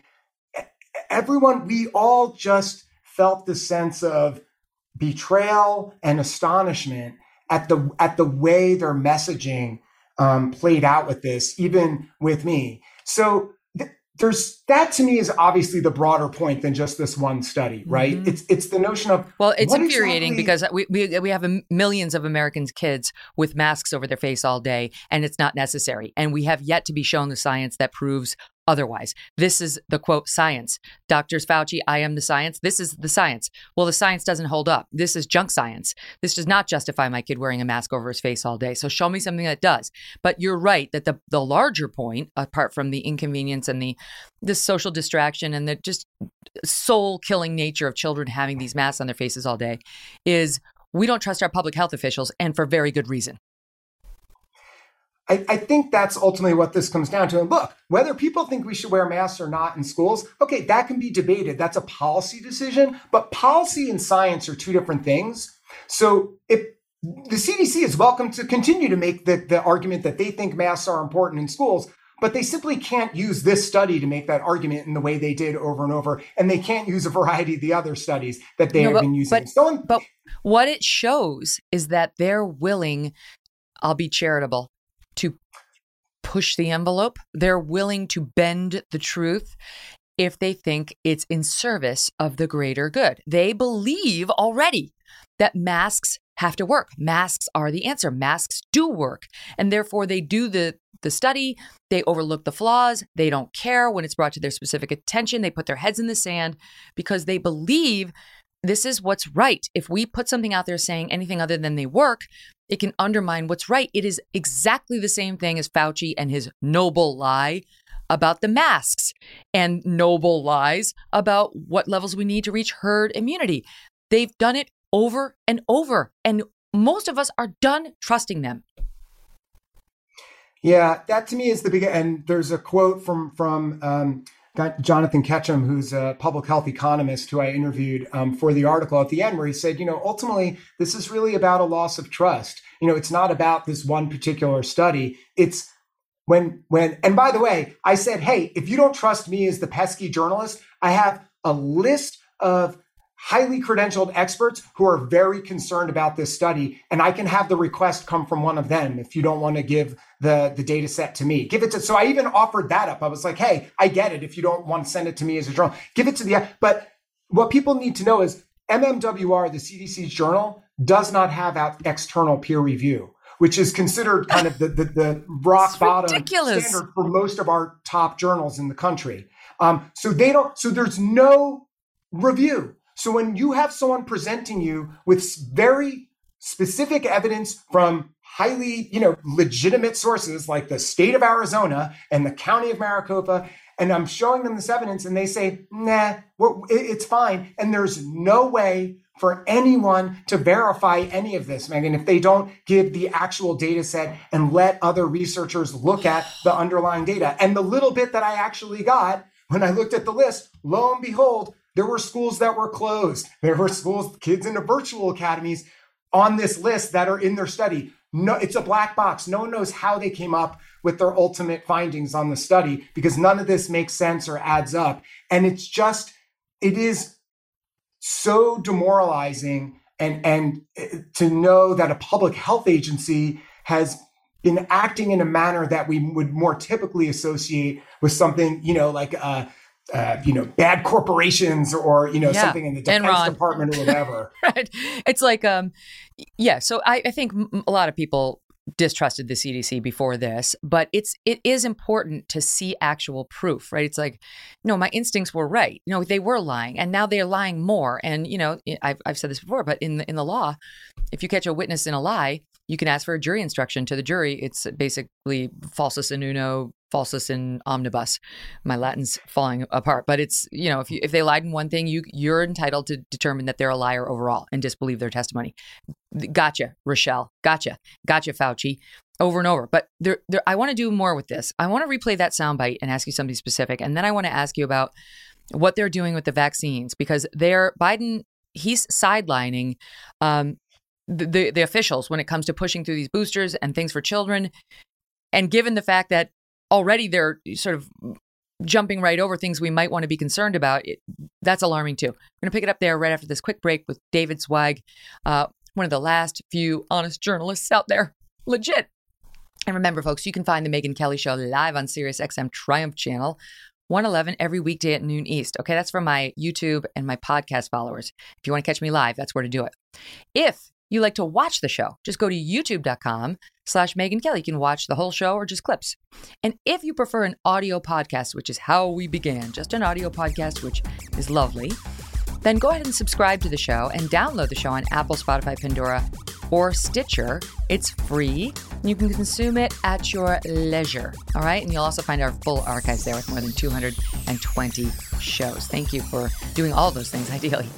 everyone, we all just felt the sense of betrayal and astonishment at the at the way their messaging um, played out with this, even with me. So th- there's that to me is obviously the broader point than just this one study, right? Mm-hmm. It's it's the notion of well, it's infuriating exactly... because we, we we have a, millions of Americans kids with masks over their face all day, and it's not necessary, and we have yet to be shown the science that proves otherwise. This is the quote science. Doctors Fauci, I am the science. This is the science. Well, the science doesn't hold up. This is junk science. This does not justify my kid wearing a mask over his face all day. So show me something that does. But you're right that the the larger point, apart from the inconvenience and the the social distraction and the just soul-killing nature of children having these masks on their faces all day, is we don't trust our public health officials, and for very good reason. I, I think that's ultimately what this comes down to. And look, whether people think we should wear masks or not in schools, okay, that can be debated. That's a policy decision. But policy and science are two different things. So if the C D C is welcome to continue to make the, the argument that they think masks are important in schools, but they simply can't use this study to make that argument in the way they did over and over. And they can't use a variety of the other studies that they no, have but, been using. But, so, but what it shows is that they're willing, I'll be charitable, to push the envelope. They're willing to bend the truth if they think it's in service of the greater good. They believe already that masks have to work. Masks are the answer. Masks do work. And therefore they do the, the study. They overlook the flaws. They don't care when it's brought to their specific attention. They put their heads in the sand because they believe this is what's right. If we put something out there saying anything other than they work, it can undermine what's right. It is exactly the same thing as Fauci and his noble lie about the masks and noble lies about what levels we need to reach herd immunity. They've done it over and over, and most of us are done trusting them. Yeah, that to me is the big, and there's a quote from, from, um, Jonathan Ketchum, who's a public health economist who I interviewed um, for the article at the end, where he said, you know, ultimately, this is really about a loss of trust. You know, it's not about this one particular study. It's when, when, and by the way, I said, hey, if you don't trust me as the pesky journalist, I have a list of highly credentialed experts who are very concerned about this study. And I can have the request come from one of them if you don't want to give the, the data set to me. Give it to, so I even offered that up. I was like, hey, I get it. If you don't want to send it to me as a journal, give it to the, but what people need to know is M M W R, the C D C's journal, does not have out external peer review, which is considered kind of the, the, the rock it's bottom ridiculous. standard for most of our top journals in the country. Um, so they don't, so there's no review. So when you have someone presenting you with very specific evidence from highly, you know, legitimate sources like the state of Arizona and the county of Maricopa, and I'm showing them this evidence and they say, nah, we're, it's fine. And there's no way for anyone to verify any of this, Megan, if they don't give the actual data set and let other researchers look at the underlying data. And the little bit that I actually got when I looked at the list, lo and behold, there were schools that were closed. There were schools, kids in the virtual academies on this list that are in their study. No, it's a black box. No one knows how they came up with their ultimate findings on the study because none of this makes sense or adds up. And it's just, it is so demoralizing and, and to know that a public health agency has been acting in a manner that we would more typically associate with something, you know, like uh Uh, you know, bad corporations or, you know, yeah. something in the Defense Enron. Department or whatever. Right. It's like, um, yeah. So I, I think m- a lot of people distrusted the C D C before this, but it's, it is important to see actual proof, right? It's like, no, my instincts were right. You know, they were lying and now they're lying more. And, you know, I've, I've said this before, but in the, in the law, if you catch a witness in a lie, you can ask for a jury instruction to the jury. It's basically falsus in uno, falsus in omnibus. My Latin's falling apart, but it's, you know, if you, if they lied in one thing, you, you're entitled to determine that they're a liar overall and disbelieve their testimony. Gotcha, Rochelle. Gotcha. Gotcha, Fauci. Over and over. But there, there, I want to do more with this. I want to replay that soundbite and ask you something specific. And then I want to ask you about what they're doing with the vaccines, because they're, Biden, he's sidelining um, the, the, the officials when it comes to pushing through these boosters and things for children. And given the fact that already they're sort of jumping right over things we might want to be concerned about, it, that's alarming too. We're going to pick it up there right after this quick break with David Zweig, uh, one of the last few honest journalists out there. Legit. And remember, folks, you can find the Megyn Kelly Show live on SiriusXM Triumph channel one eleven every weekday at noon East. Okay, that's for my YouTube and my podcast followers. If you want to catch me live, that's where to do it. If you like to watch the show, just go to youtube.com slash Megyn Kelly. You can watch the whole show or just clips. And if you prefer an audio podcast, which is how we began, just an audio podcast, which is lovely, then go ahead and subscribe to the show and download the show on Apple, Spotify, Pandora, or Stitcher. It's free. You can consume it at your leisure. All right. And you'll also find our full archives there with more than two hundred twenty shows. Thank you for doing all of those things, ideally.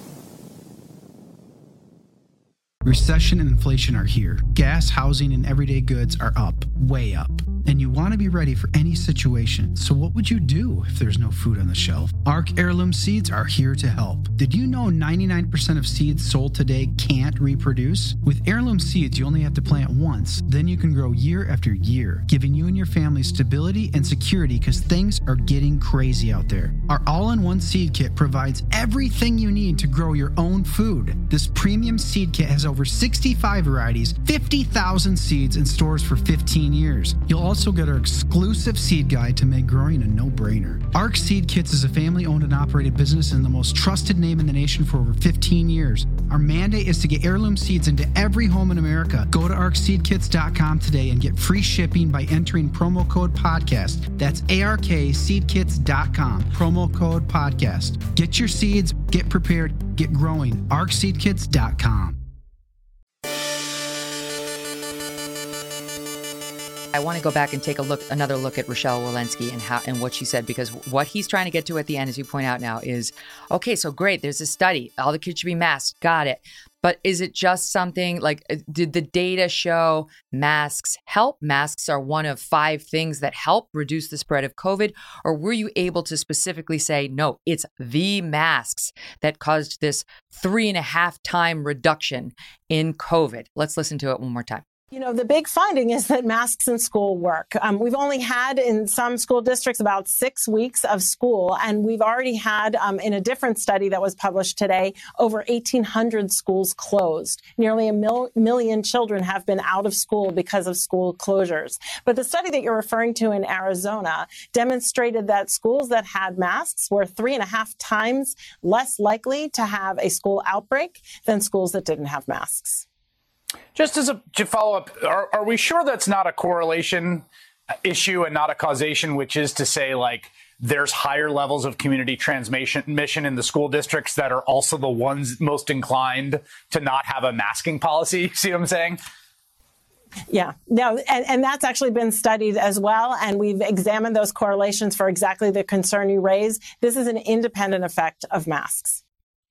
Recession and inflation are here. Gas, housing, and everyday goods are up, way up. And you want to be ready for any situation. So what would you do if there's no food on the shelf? Arc Heirloom Seeds are here to help. Did you know ninety-nine percent of seeds sold today can't reproduce? With Heirloom Seeds, you only have to plant once. Then you can grow year after year, giving you and your family stability and security because things are getting crazy out there. Our all-in-one seed kit provides everything you need to grow your own food. This premium seed kit has over sixty-five varieties, fifty thousand seeds, and stores for fifteen years. You'll also get our exclusive seed guide to make growing a no-brainer. Arc Seed Kits is a family-owned and operated business and the most trusted name in the nation for over fifteen years. Our mandate is to get heirloom seeds into every home in America. Go to arc seed kits dot com today and get free shipping by entering promo code podcast. That's A R K seed kits dot com, promo code podcast. Get your seeds, get prepared, get growing. arc seed kits dot com. I want to go back and take a look, another look at Rochelle Walensky and how and what she said, because what he's trying to get to at the end, as you point out now, is, okay, so great, there's a study, all the kids should be masked, got it. But is it just something like, did the data show masks help? Masks are one of five things that help reduce the spread of COVID. Or were you able to specifically say, no, it's the masks that caused this three and a half time reduction in COVID? Let's listen to it one more time. You know, the big finding is that masks in school work. Um, we've only had in some school districts about six weeks of school, and we've already had um, in a different study that was published today, over eighteen hundred schools closed. Nearly a mil- million children have been out of school because of school closures. But the study that you're referring to in Arizona demonstrated that schools that had masks were three and a half times less likely to have a school outbreak than schools that didn't have masks. Just as a to follow up, are, are we sure that's not a correlation issue and not a causation, which is to say, like, there's higher levels of community transmission in the school districts that are also the ones most inclined to not have a masking policy? See what I'm saying? Yeah, no, and, and that's actually been studied as well. And we've examined those correlations for exactly the concern you raise. This is an independent effect of masks.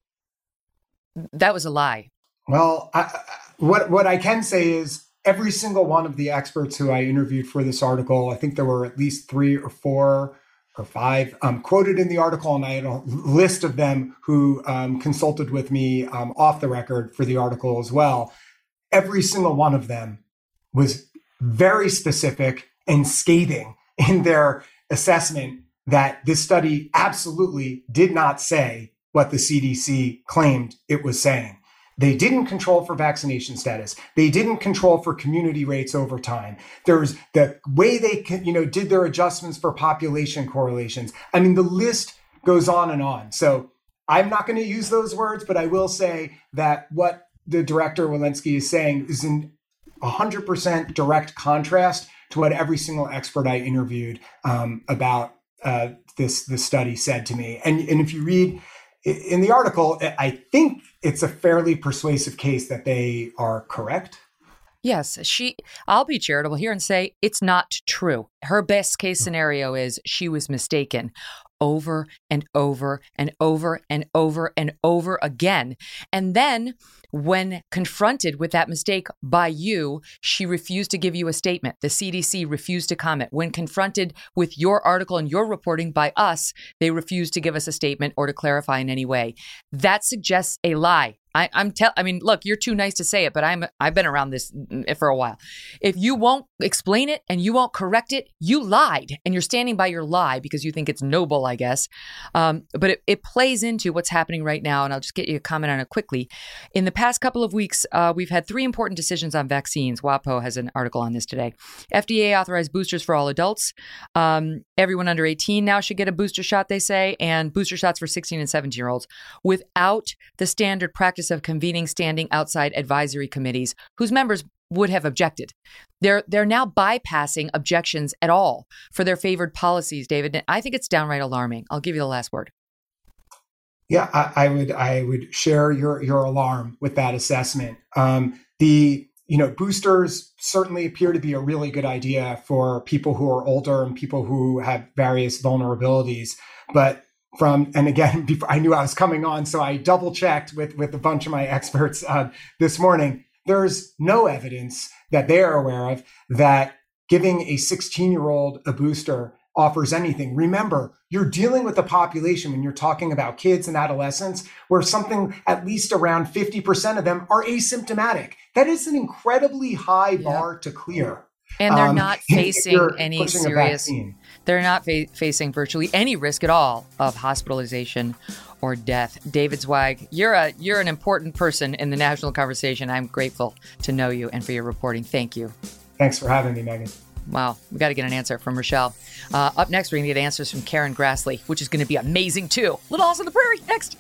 That was a lie. Well, I, what what I can say is every single one of the experts who I interviewed for this article, I think there were at least three or four or five um, quoted in the article, and I had a list of them who um, consulted with me um, off the record for the article as well. Every single one of them was very specific and scathing in their assessment that this study absolutely did not say what the C D C claimed it was saying. They didn't control for vaccination status. They didn't control for community rates over time. There's the way they, you know, did their adjustments for population correlations. I mean, the list goes on and on. So I'm not going to use those words, but I will say that what the director Walensky is saying is in one hundred percent direct contrast to what every single expert I interviewed um, about uh, this, this study said to me. And, and if you read in the article, I think it's a fairly persuasive case that they are correct. Yes, she. I'll be charitable here and say it's not true. Her best case scenario is she was mistaken over and over and over and over and over again. And then when confronted with that mistake by you, she refused to give you a statement. The C D C refused to comment. When confronted with your article and your reporting by us, they refused to give us a statement or to clarify in any way. That suggests a lie. I, I'm tell. I mean, look, you're too nice to say it, but I'm. I've been around this for a while. If you won't explain it and you won't correct it, you lied, and you're standing by your lie because you think it's noble, I guess. Um, but it, it plays into what's happening right now, and I'll just get you a comment on it quickly. In the past couple of weeks, uh, we've had three important decisions on vaccines. WAPO has an article on this today. F D A authorized boosters for all adults. Um, everyone under eighteen now should get a booster shot, they say, and booster shots for sixteen and seventeen year olds without the standard practice of convening standing outside advisory committees whose members would have objected. They're they're now bypassing objections at all for their favored policies, David. And I think it's downright alarming. I'll give you the last word. Yeah, I, I would I would share your your alarm with that assessment. Um, the you know boosters certainly appear to be a really good idea for people who are older and people who have various vulnerabilities, but From and again, before I knew I was coming on, so I double checked with with a bunch of my experts uh, this morning. There's no evidence that they are aware of that giving a sixteen year old a booster offers anything. Remember, you're dealing with a population when you're talking about kids and adolescents where something at least around fifty percent of them are asymptomatic. That is an incredibly high bar yeah. to clear. And they're um, not facing any serious, they're not fa- facing virtually any risk at all of hospitalization or death. David Zweig, you're a you're an important person in the national conversation. I'm grateful to know you and for your reporting. Thank you. Thanks for having me, Megan. Wow, we got to get an answer from Rochelle. Uh, up next, we're going to get answers from Karen Grassley, which is going to be amazing too. Little House on the Prairie, next.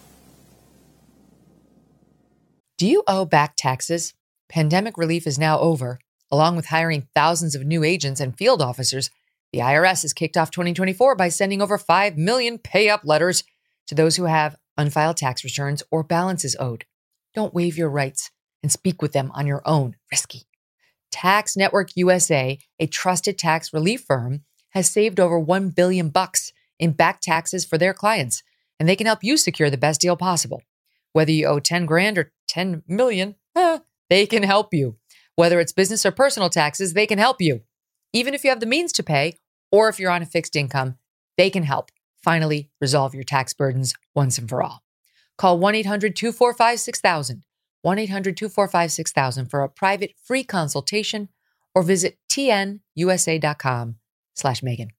Do you owe back taxes? Pandemic relief is now over. Along with hiring thousands of new agents and field officers, the I R S has kicked off twenty twenty-four by sending over five million pay-up letters to those who have unfiled tax returns or balances owed. Don't waive your rights and speak with them on your own. Risky. Tax Network U S A, a trusted tax relief firm, has saved over one billion bucks in back taxes for their clients, and they can help you secure the best deal possible. Whether you owe ten grand or ten million, eh, they can help you. Whether it's business or personal taxes, they can help you. Even if you have the means to pay, or if you're on a fixed income, they can help finally resolve your tax burdens once and for all. Call one eight hundred two four five six thousand, one eight hundred two four five six thousand for a private free consultation, or visit tnusa.com slash Megan.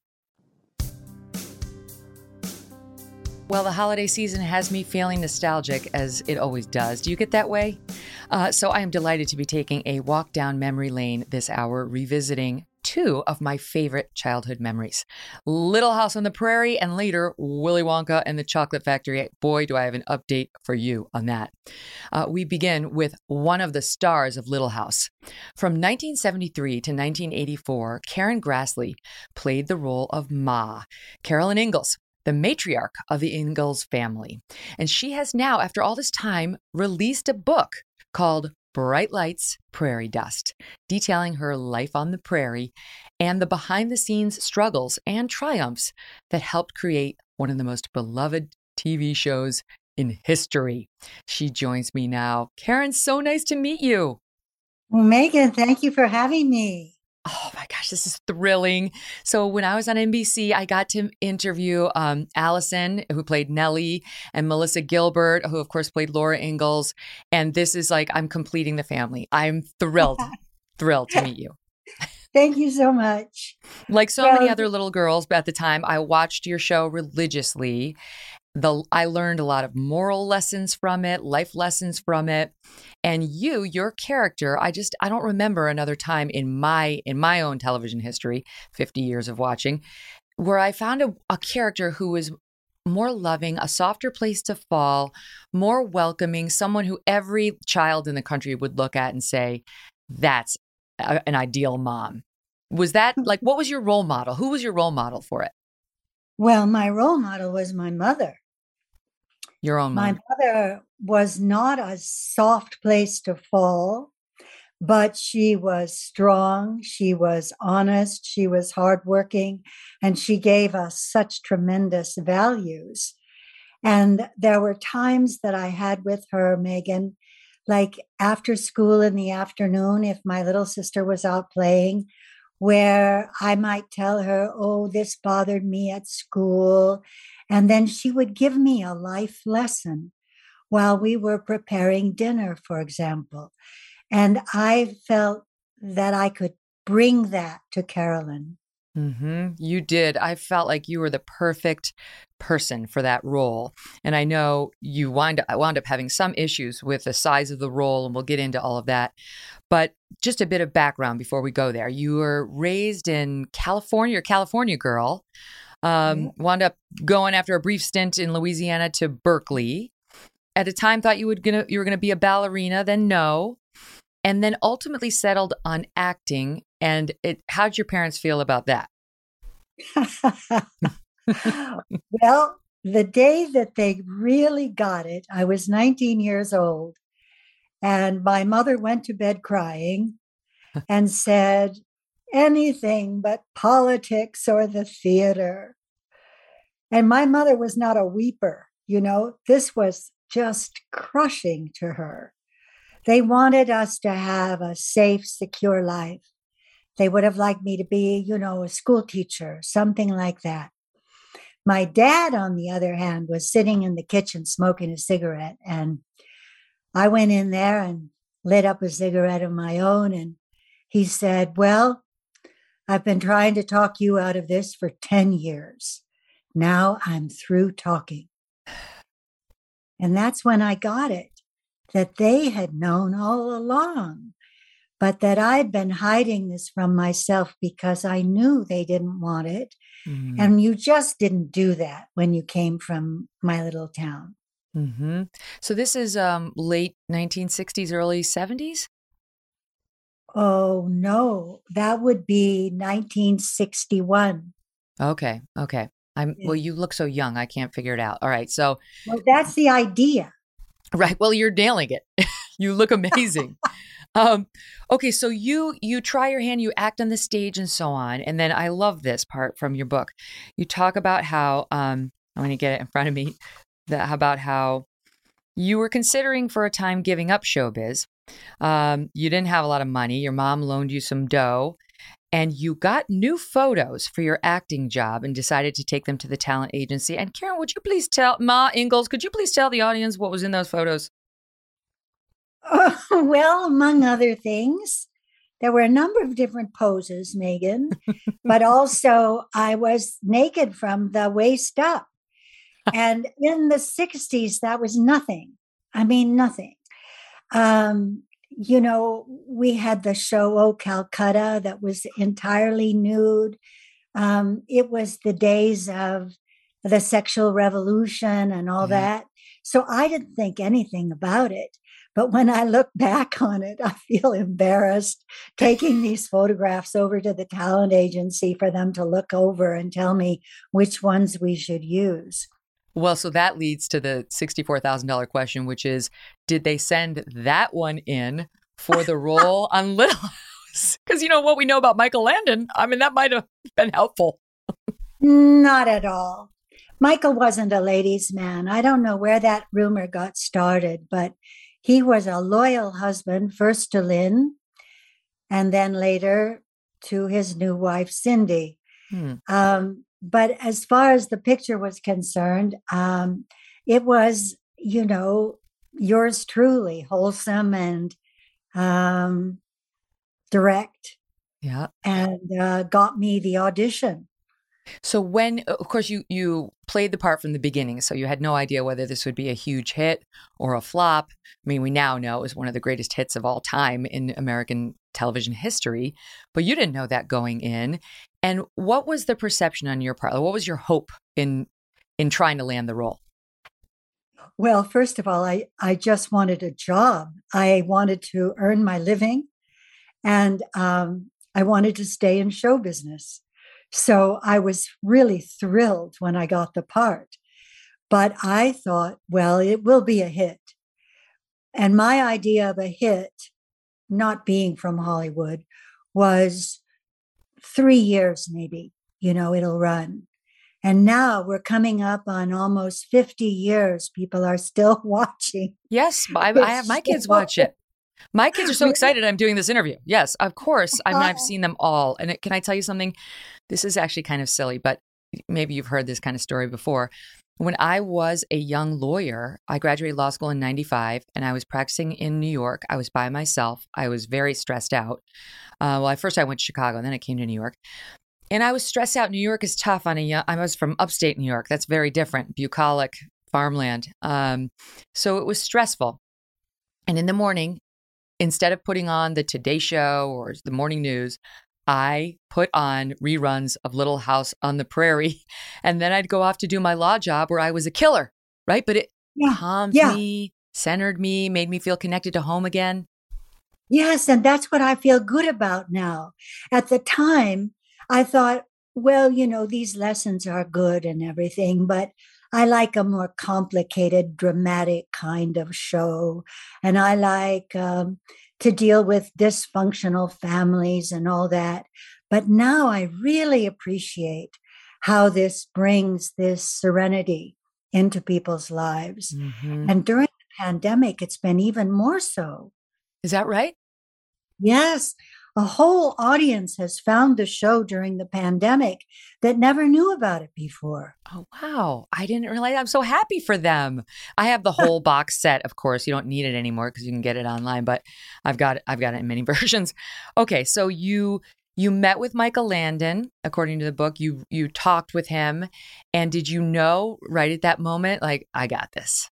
Well, the holiday season has me feeling nostalgic, as it always does. Do you get that way? Uh, so I am delighted to be taking a walk down memory lane this hour, revisiting two of my favorite childhood memories. Little House on the Prairie, and later, Willy Wonka and the Chocolate Factory. Boy, do I have an update for you on that. Uh, we begin with one of the stars of Little House. From nineteen seventy-three to nineteen eighty-four, Karen Grassley played the role of Ma, Carolyn Ingalls, the matriarch of the Ingalls family. And she has now, after all this time, released a book called Bright Lights, Prairie Dust, detailing her life on the prairie and the behind-the-scenes struggles and triumphs that helped create one of the most beloved T V shows in history. She joins me now. Karen, so nice to meet you. Well, Megan, thank you for having me. Oh my gosh, this is thrilling. So when I was on N B C, I got to interview um, Allison, who played Nellie, and Melissa Gilbert, who of course played Laura Ingalls. And this is like, I'm completing the family. I'm thrilled, thrilled to meet you. Thank you so much. Like so well, many other little girls at the time, I watched your show religiously. The I learned a lot of moral lessons from it, life lessons from it. And you, your character, I just I don't remember another time in my in my own television history, fifty years of watching, where I found a, a character who was more loving, a softer place to fall, more welcoming, someone who every child in the country would look at and say, that's a, an ideal mom. Was that like, what was your role model? Who was your role model for it? Well, my role model was my mother. Your own mother. My mother was not a soft place to fall, but she was strong. She was honest. She was hardworking, and she gave us such tremendous values. And there were times that I had with her, Megan, like after school in the afternoon, if my little sister was out playing, where I might tell her, oh, this bothered me at school. And then she would give me a life lesson while we were preparing dinner, for example. And I felt that I could bring that to Carolyn. Mm-hmm. You did. I felt like you were the perfect person for that role. And I know you wind up, wound up having some issues with the size of the role, and we'll get into all of that. But just a bit of background before we go there. You were raised in California, you're a California girl, um, mm-hmm. wound up going after a brief stint in Louisiana to Berkeley. At a time thought you would gonna you were gonna be a ballerina, then no. And then ultimately settled on acting. And it, how'd your parents feel about that? Well, the day that they really got it, I was nineteen years old. And my mother went to bed crying and said, anything but politics or the theater. And my mother was not a weeper. You know, this was just crushing to her. They wanted us to have a safe, secure life. They would have liked me to be, you know, a school teacher, something like that. My dad, on the other hand, was sitting in the kitchen smoking a cigarette. And I went in there and lit up a cigarette of my own. And he said, well, I've been trying to talk you out of this for ten years. Now I'm through talking. And that's when I got it, that they had known all along, but that I'd been hiding this from myself because I knew they didn't want it. Mm-hmm. And you just didn't do that when you came from my little town. Mm-hmm. So this is um, late nineteen sixties, early seventies? Oh, no, that would be nineteen sixty-one. Okay. Okay. I'm, well, you look so young. I can't figure it out. All right. So well, that's the idea. Right. Well, you're nailing it. You look amazing. um, okay. So you, you try your hand, you act on the stage and so on. And then I love this part from your book. You talk about how, um, I'm going to get it in front of me, that about how you were considering for a time giving up showbiz. Um, you didn't have a lot of money. Your mom loaned you some dough. And you got new photos for your acting job and decided to take them to the talent agency. And Karen, would you please tell, Ma Ingalls, could you please tell the audience what was in those photos? Uh, well, among other things, there were a number of different poses, Megan, but also I was naked from the waist up. And in the sixties, that was nothing. I mean, nothing. Um, You know, we had the show, Oh, Calcutta, that was entirely nude. Um, it was the days of the sexual revolution and all yeah. that. So I didn't think anything about it. But when I look back on it, I feel embarrassed taking these photographs over to the talent agency for them to look over and tell me which ones we should use. Well, so that leads to the sixty-four thousand dollars question, which is, did they send that one in for the role on Little House? Because, you know, what we know about Michael Landon, I mean, that might have been helpful. Not at all. Michael wasn't a ladies' man. I don't know where that rumor got started, but he was a loyal husband, first to Lynn, and then later to his new wife, Cindy. Hmm. Um, But as far as the picture was concerned, um, it was, you know, yours truly, wholesome and um, direct. Yeah. And uh, got me the audition. So when, of course, you, you played the part from the beginning, so you had no idea whether this would be a huge hit or a flop. I mean, we now know it was one of the greatest hits of all time in American television history, but you didn't know that going in. And what was the perception on your part? What was your hope in in trying to land the role? Well, first of all, I, I just wanted a job. I wanted to earn my living, and um, I wanted to stay in show business. So I was really thrilled when I got the part. But I thought, well, it will be a hit. And my idea of a hit, not being from Hollywood, was three years maybe, you know, it'll run. And now we're coming up on almost fifty years. People are still watching. Yes, I, I have my kids watch it. My kids are so excited I'm doing this interview. Yes, of course. I mean, I've seen them all. And it, can I tell you something? This is actually kind of silly, but maybe you've heard this kind of story before. When I was a young lawyer, I graduated law school in ninety-five and I was practicing in New York. I was by myself. I was very stressed out. Uh, well, at first I went to Chicago and then I came to New York. And I was stressed out. New York is tough on a young, I was from upstate New York. That's very different. Bucolic farmland. Um, so it was stressful. And in the morning, instead of putting on the Today Show or the morning news, I put on reruns of Little House on the Prairie. And then I'd go off to do my law job where I was a killer, right? But it yeah. calmed yeah. me, centered me, made me feel connected to home again. Yes. And that's what I feel good about now. At the time, I thought, well, you know, these lessons are good and everything, but I like a more complicated, dramatic kind of show. And I like um, to deal with dysfunctional families and all that. But now I really appreciate how this brings this serenity into people's lives. Mm-hmm. And during the pandemic, it's been even more so. Is that right? Yes. A whole audience has found the show during the pandemic that never knew about it before. Oh, wow. I didn't realize. I'm so happy for them. I have the whole box set, of course. You don't need it anymore because you can get it online, but I've got it, I've got it in many versions. Okay, so you you met with Michael Landon, according to the book. You you talked with him. And did you know right at that moment, like, I got this?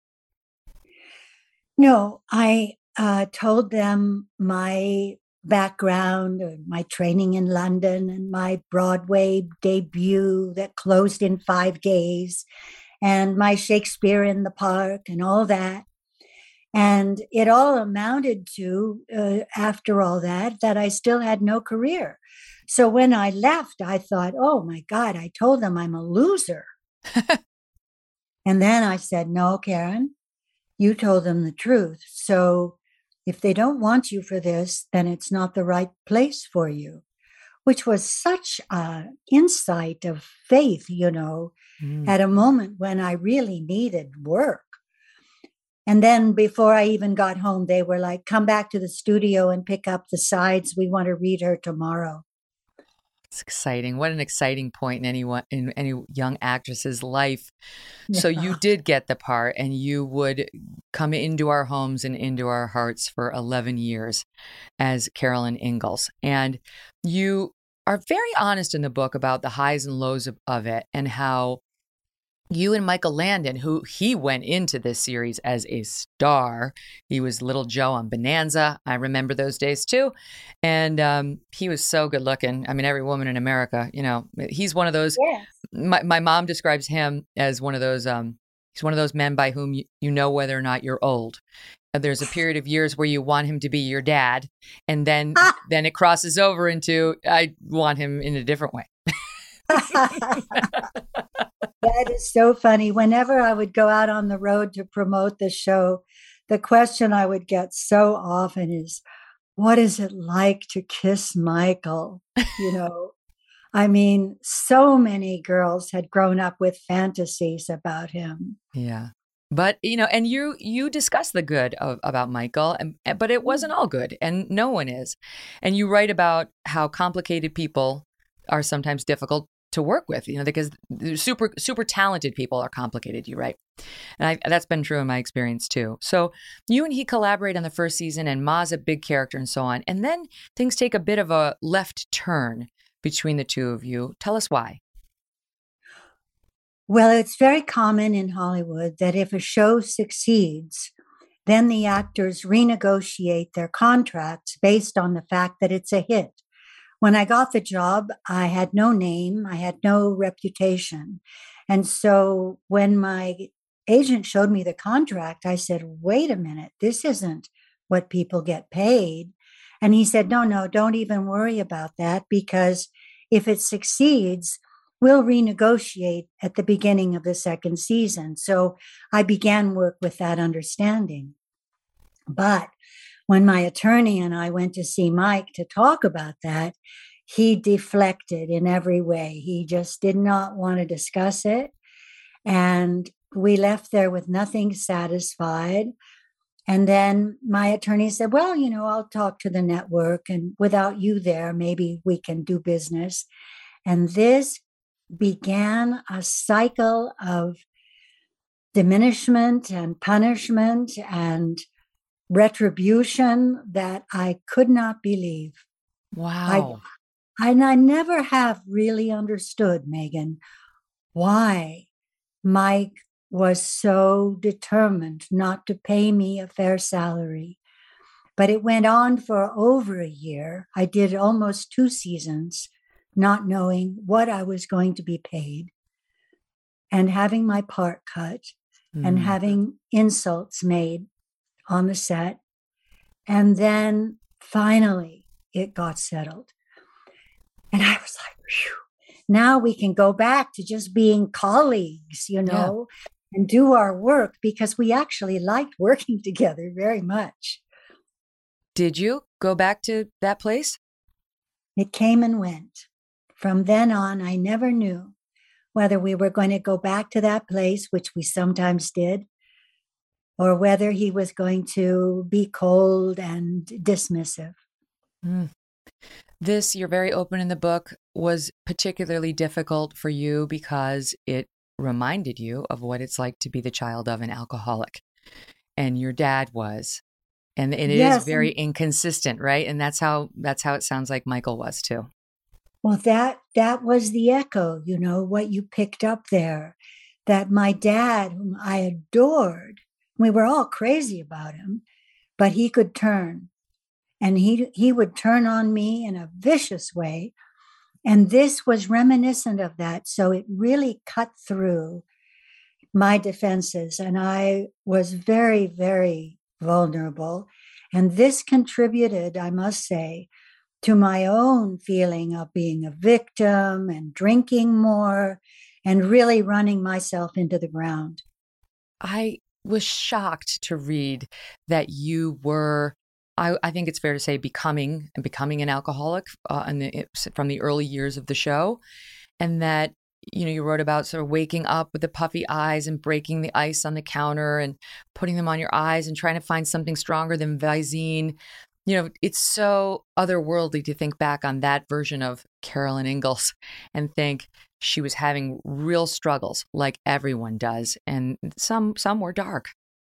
No, I uh, told them my background, my training in London and my Broadway debut that closed in five days and my Shakespeare in the Park and all that. And it all amounted to, uh, after all that, that I still had no career. So when I left, I thought, oh my God, I told them I'm a loser. And then I said, no, Karen, you told them the truth. So if they don't want you for this, then it's not the right place for you, which was such an insight of faith, you know, mm. at a moment when I really needed work. And then before I even got home, they were like, come back to the studio and pick up the sides. We want to read her tomorrow. It's exciting. What an exciting point in anyone in any young actress's life. Yeah. So you did get the part and you would come into our homes and into our hearts for eleven years as Carolyn Ingalls. And you are very honest in the book about the highs and lows of, of it and how you and Michael Landon, who he went into this series as a star. He was Little Joe on Bonanza. I remember those days too. And um, he was so good looking. I mean, every woman in America, you know, he's one of those, yes. my, my mom describes him as one of those, um, he's one of those men by whom you, you know whether or not you're old. And there's a period of years where you want him to be your dad. And then, ah. then it crosses over into, I want him in a different way. That is so funny. Whenever I would go out on the road to promote the show, the question I would get so often is, what is it like to kiss Michael? You know, I mean, so many girls had grown up with fantasies about him. Yeah. But, you know, and you you discuss the good of, about Michael, and, but it wasn't all good, and no one is. And you write about how complicated people are sometimes difficult to work with, you know, because super, super talented people are complicated, you write. And I, that's been true in my experience too. So you and he collaborate on the first season and Ma's a big character and so on. And then things take a bit of a left turn between the two of you. Tell us why. Well, it's very common in Hollywood that if a show succeeds, then the actors renegotiate their contracts based on the fact that it's a hit. When I got the job, I had no name, I had no reputation. And so when my agent showed me the contract, I said, wait a minute, this isn't what people get paid. And he said, no, no, don't even worry about that, because if it succeeds, we'll renegotiate at the beginning of the second season. So I began work with that understanding. But when my attorney and I went to see Mike to talk about that, he deflected in every way. He just did not want to discuss it. And we left there with nothing satisfied. And then my attorney said, well, you know, I'll talk to the network, and without you there, maybe we can do business. And this began a cycle of diminishment and punishment and retribution that I could not believe. Wow. I, and I never have really understood, Megan, why Mike was so determined not to pay me a fair salary. But it went on for over a year. I did almost two seasons, not knowing what I was going to be paid, and having my part cut, mm. and having insults made on the set. And then finally it got settled. And I was like, phew, now we can go back to just being colleagues, you know, yeah. and do our work, because we actually liked working together very much. Did you go back to that place? It came and went. From then on, I never knew whether we were going to go back to that place, which we sometimes did, or whether he was going to be cold and dismissive. Mm. This, you're very open in the book, was particularly difficult for you because it reminded you of what it's like to be the child of an alcoholic. And your dad was. And, and it yes, is very and, inconsistent, right? And that's how that's how it sounds like Michael was too. Well, that that was the echo, you know, what you picked up there, that my dad, whom I adored, we were all crazy about him, but he could turn, and he he would turn on me in a vicious way. And this was reminiscent of that. So it really cut through my defenses. And I was very, very vulnerable. And this contributed, I must say, to my own feeling of being a victim and drinking more and really running myself into the ground. I was shocked to read that you were, I, I think it's fair to say, becoming and becoming an alcoholic uh, in the, from the early years of the show. And that, you know, you wrote about sort of waking up with the puffy eyes and breaking the ice on the counter and putting them on your eyes and trying to find something stronger than Visine. You know, it's so otherworldly to think back on that version of Carolyn Ingalls and think she was having real struggles like everyone does. And some some were dark.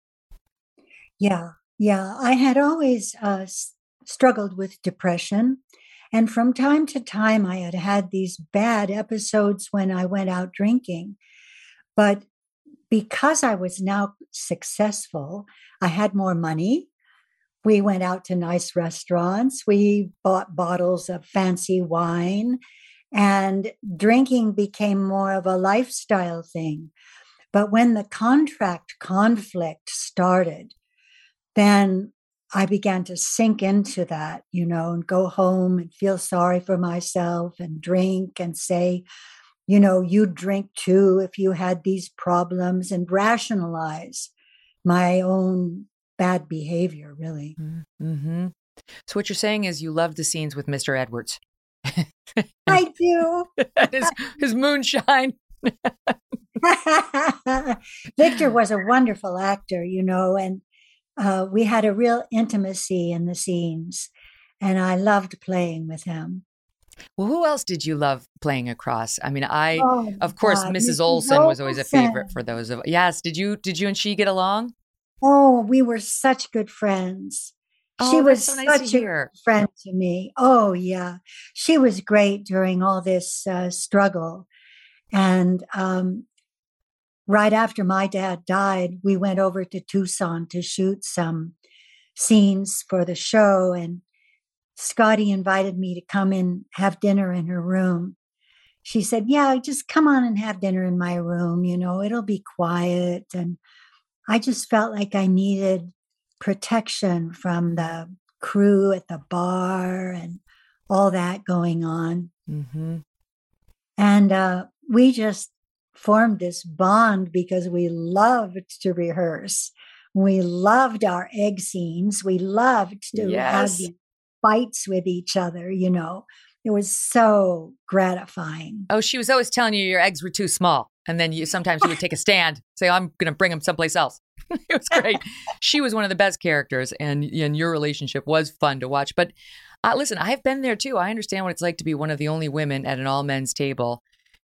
Yeah, yeah. I had always uh, struggled with depression. And from time to time, I had had these bad episodes when I went out drinking. But because I was now successful, I had more money. We went out to nice restaurants. We bought bottles of fancy wine, and drinking became more of a lifestyle thing. But when the contract conflict started, then I began to sink into that, you know, and go home and feel sorry for myself and drink and say, you know, you'd drink too if you had these problems, and rationalize my own bad behavior, really. Mm-hmm. So what you're saying is you love the scenes with Mister Edwards. I do. his, his moonshine. Victor was a wonderful actor, you know, and Uh, we had a real intimacy in the scenes, and I loved playing with him. Well, who else did you love playing across? I mean, I, oh, of course, God. Missus Olsen was always a favorite for those of us. Yes. Did you, did you and she get along? Oh, we were such good friends. Oh, she was so nice such a hear. friend to me. Oh, yeah. She was great during all this uh, struggle. And, um, right after my dad died, we went over to Tucson to shoot some scenes for the show. And Scotty invited me to come in, have dinner in her room. She said, yeah, just come on and have dinner in my room. You know, it'll be quiet. And I just felt like I needed protection from the crew at the bar and all that going on. Mm-hmm. And uh, we just formed this bond because we loved to rehearse. We loved our egg scenes. We loved to yes. have these fights with each other, you know. It was so gratifying. Oh, she was always telling you your eggs were too small. And then you sometimes you would take a stand, say, oh, I'm going to bring them someplace else. It was great. She was one of the best characters, and, and your relationship was fun to watch. But uh, listen, I've been there too. I understand what it's like to be one of the only women at an all men's table.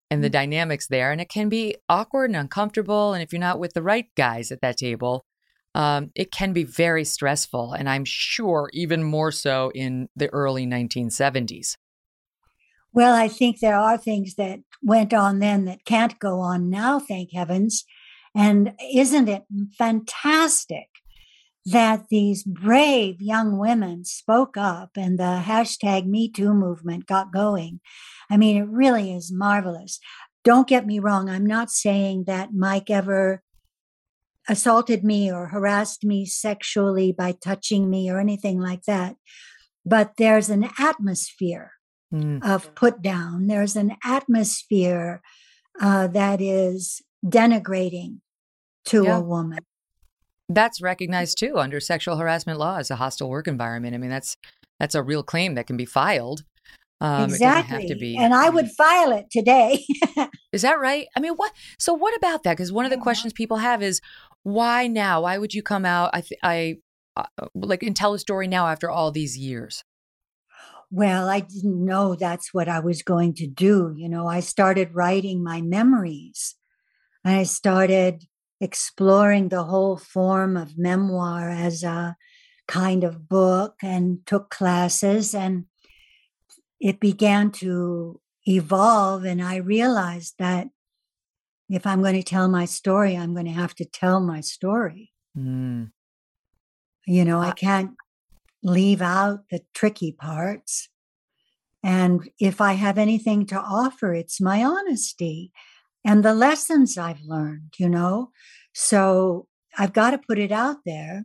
and the dynamics there. And it can be awkward and uncomfortable. And if you're not with the right guys at that table, um, it can be very stressful. And I'm sure even more so in the early nineteen seventies. Well, I think there are things that went on then that can't go on now, thank heavens. And isn't it fantastic that these brave young women spoke up and the hashtag Me Too movement got going? I mean, it really is marvelous. Don't get me wrong. I'm not saying that Mike ever assaulted me or harassed me sexually by touching me or anything like that. But there's an atmosphere mm. of put down. There's an atmosphere uh, that is denigrating to yeah. a woman. That's recognized too under sexual harassment law as a hostile work environment. I mean, that's that's a real claim that can be filed. Um, exactly. It doesn't have to be. And I would file it today. Is that right? I mean, what? So what about that? Because one of the questions people have is, why now? Why would you come out? I, th- I uh, like and tell a story now after all these years. Well, I didn't know that's what I was going to do. You know, I started writing my memories. I started exploring the whole form of memoir as a kind of book and took classes, and it began to evolve. And I realized that if I'm going to tell my story, I'm going to have to tell my story. Mm. You know, I can't leave out the tricky parts. And if I have anything to offer, it's my honesty and the lessons I've learned, you know. So I've got to put it out there.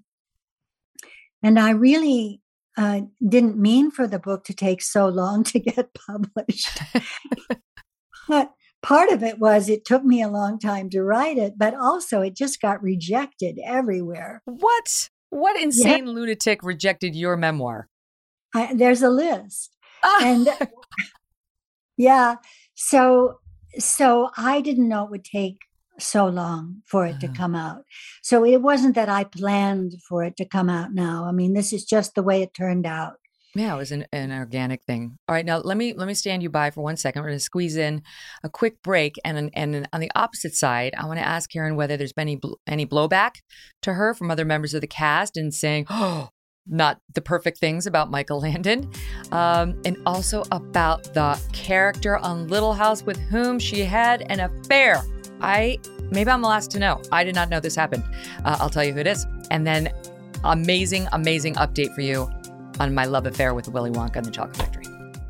And I really uh, didn't mean for the book to take so long to get published. But part of it was it took me a long time to write it, but also it just got rejected everywhere. What? What insane yeah. lunatic rejected your memoir? I, there's a list. Ah. And yeah, so so I didn't know it would take so long for it uh. to come out. So it wasn't that I planned for it to come out now. I mean, this is just the way it turned out. Yeah, it was an, an organic thing. All right, now let me let me stand you by for one second. We're going to squeeze in a quick break, and and on the opposite side, I want to ask Karen whether there's been any any blowback to her from other members of the cast and saying, "Oh, not the perfect things about Michael Landon," um, and also about the character on Little House with whom she had an affair. I maybe I'm the last to know. I did not know this happened. Uh, I'll tell you who it is, and then amazing, amazing update for you on my love affair with Willy Wonka and the Chocolate Factory.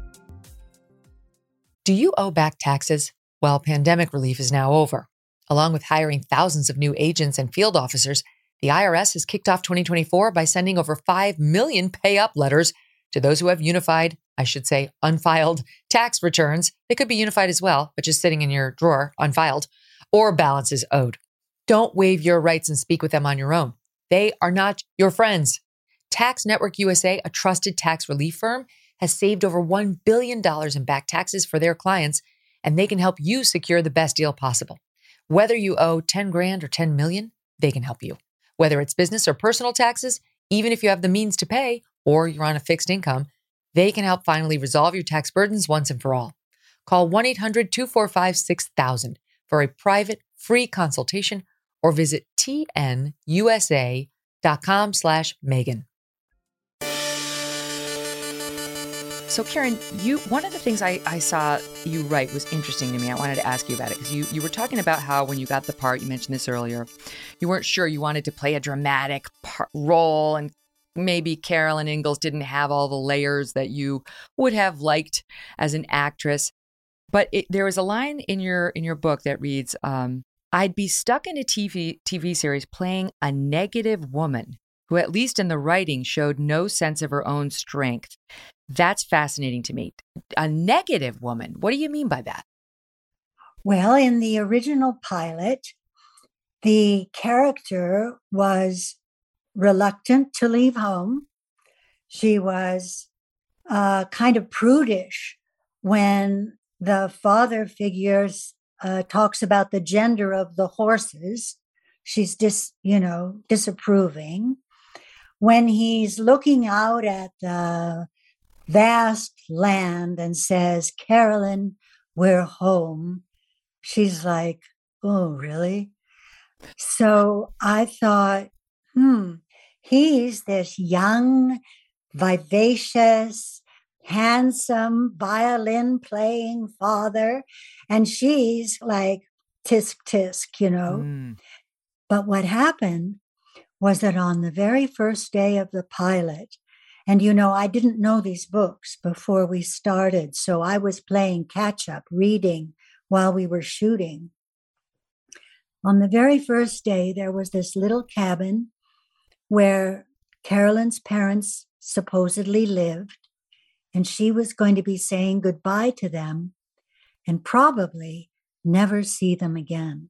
Do you owe back taxes? Well, pandemic relief is now over. Along with hiring thousands of new agents and field officers, the I R S has kicked off twenty twenty-four by sending over five million pay-up letters to those who have unified, I should say unfiled, tax returns. They could be unified as well, but just sitting in your drawer, unfiled, or balances owed. Don't waive your rights and speak with them on your own. They are not your friends. Tax Network U S A, a trusted tax relief firm, has saved over one billion dollars in back taxes for their clients, and they can help you secure the best deal possible. Whether you owe ten grand or ten million, they can help you. Whether it's business or personal taxes, even if you have the means to pay or you're on a fixed income, they can help finally resolve your tax burdens once and for all. Call one eight hundred two four five six thousand for a private free consultation or visit tnusa.com slash Megan. So Karen, you one of the things I, I saw you write was interesting to me. I wanted to ask you about it because you, you were talking about how when you got the part, you mentioned this earlier, you weren't sure you wanted to play a dramatic part, role, and maybe Carolyn Ingalls didn't have all the layers that you would have liked as an actress. But it, there was a line in your in your book that reads, um, I'd be stuck in a T V T V series playing a negative woman who, at least in the writing, showed no sense of her own strength. That's fascinating to me. A negative woman. What do you mean by that? Well, in the original pilot, the character was reluctant to leave home. She was uh, kind of prudish when the father figures uh, talks about the gender of the horses. She's dis, you know, disapproving. When he's looking out at the vast land and says, Carolyn, we're home, She's like, oh, really? So I thought, hmm, he's this young, vivacious, handsome violin playing father. And she's like, tisk tisk, you know. Mm. But what happened was that on the very first day of the pilot, and you know, I didn't know these books before we started. So I was playing catch up, reading while we were shooting. On the very first day, there was this little cabin where Carolyn's parents supposedly lived, and she was going to be saying goodbye to them and probably never see them again.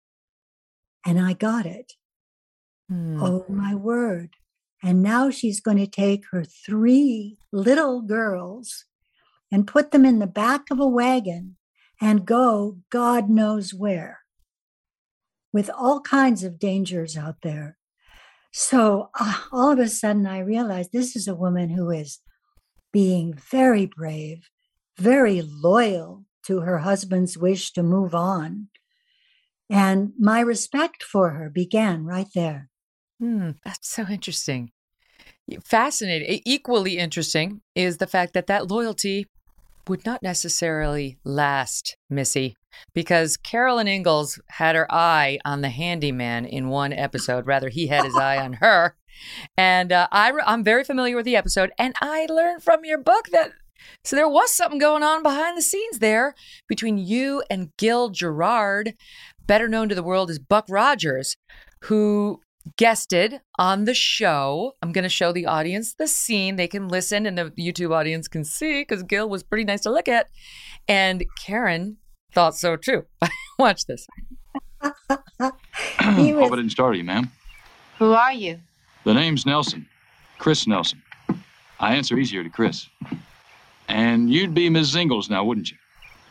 And I got it. Mm. Oh, my word. And now she's going to take her three little girls and put them in the back of a wagon and go God knows where, with all kinds of dangers out there. So uh, all of a sudden I realized this is a woman who is being very brave, very loyal to her husband's wish to move on. And my respect for her began right there. Hmm, that's so interesting. Fascinating. Equally interesting is the fact that that loyalty would not necessarily last, Missy, because Carolyn Ingalls had her eye on the handyman in one episode. Rather, he had his eye on her. And uh, I, I'm very familiar with the episode, and I learned from your book that so there was something going on behind the scenes there between you and Gil Gerard, better known to the world as Buck Rogers, who guested on the show. I'm going to show the audience the scene. They can listen and the YouTube audience can see because Gil was pretty nice to look at. And Karen thought so too. Watch this. Was... Hope I didn't startle you, ma'am. Who are you? The name's Nelson. Chris Nelson. I answer easier to Chris. And you'd be Miss Ingalls now, wouldn't you?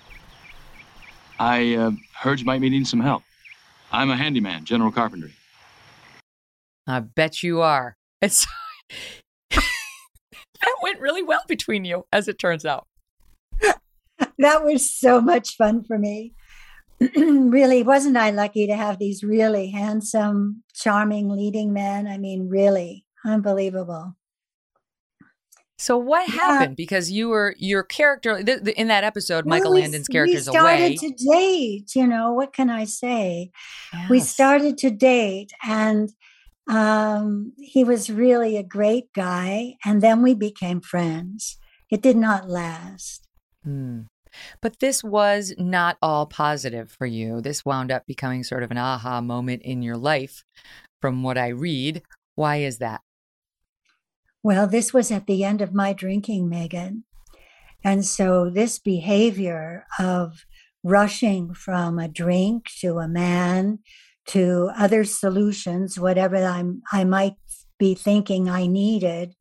I uh, heard you might be needing some help. I'm a handyman, general carpentry. I bet you are. It's that went really well between you, as it turns out. That was so much fun for me. Really, wasn't I lucky to have these really handsome, charming leading men? I mean, really unbelievable. So what Yeah. happened? Because you were your character th- th- in that episode, Michael Well, we- Landon's character is We started away. to date, you know, what can I say? We Yes. started to date, and um, he was really a great guy. And then we became friends. It did not last. Hmm. But this was not all positive for you. This wound up becoming sort of an aha moment in your life, from what I read. Why is that? Well, this was at the end of my drinking, Megan. And so this behavior of rushing from a drink to a man to other solutions, whatever I'm, I might be thinking I needed,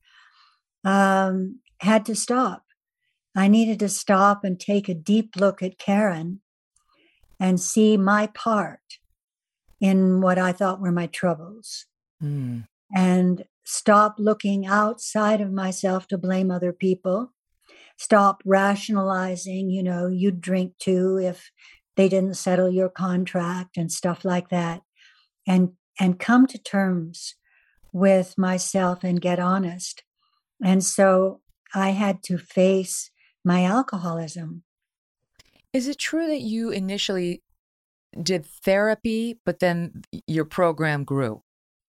um, had to stop. I needed to stop and take a deep look at Karen and see my part in what I thought were my troubles. Hmm. And stop looking outside of myself to blame other people. Stop rationalizing, you know, you'd drink too if they didn't settle your contract and stuff like that. And and come to terms with myself and get honest. And so I had to face my alcoholism. Is it true that you initially did therapy, but then your program grew?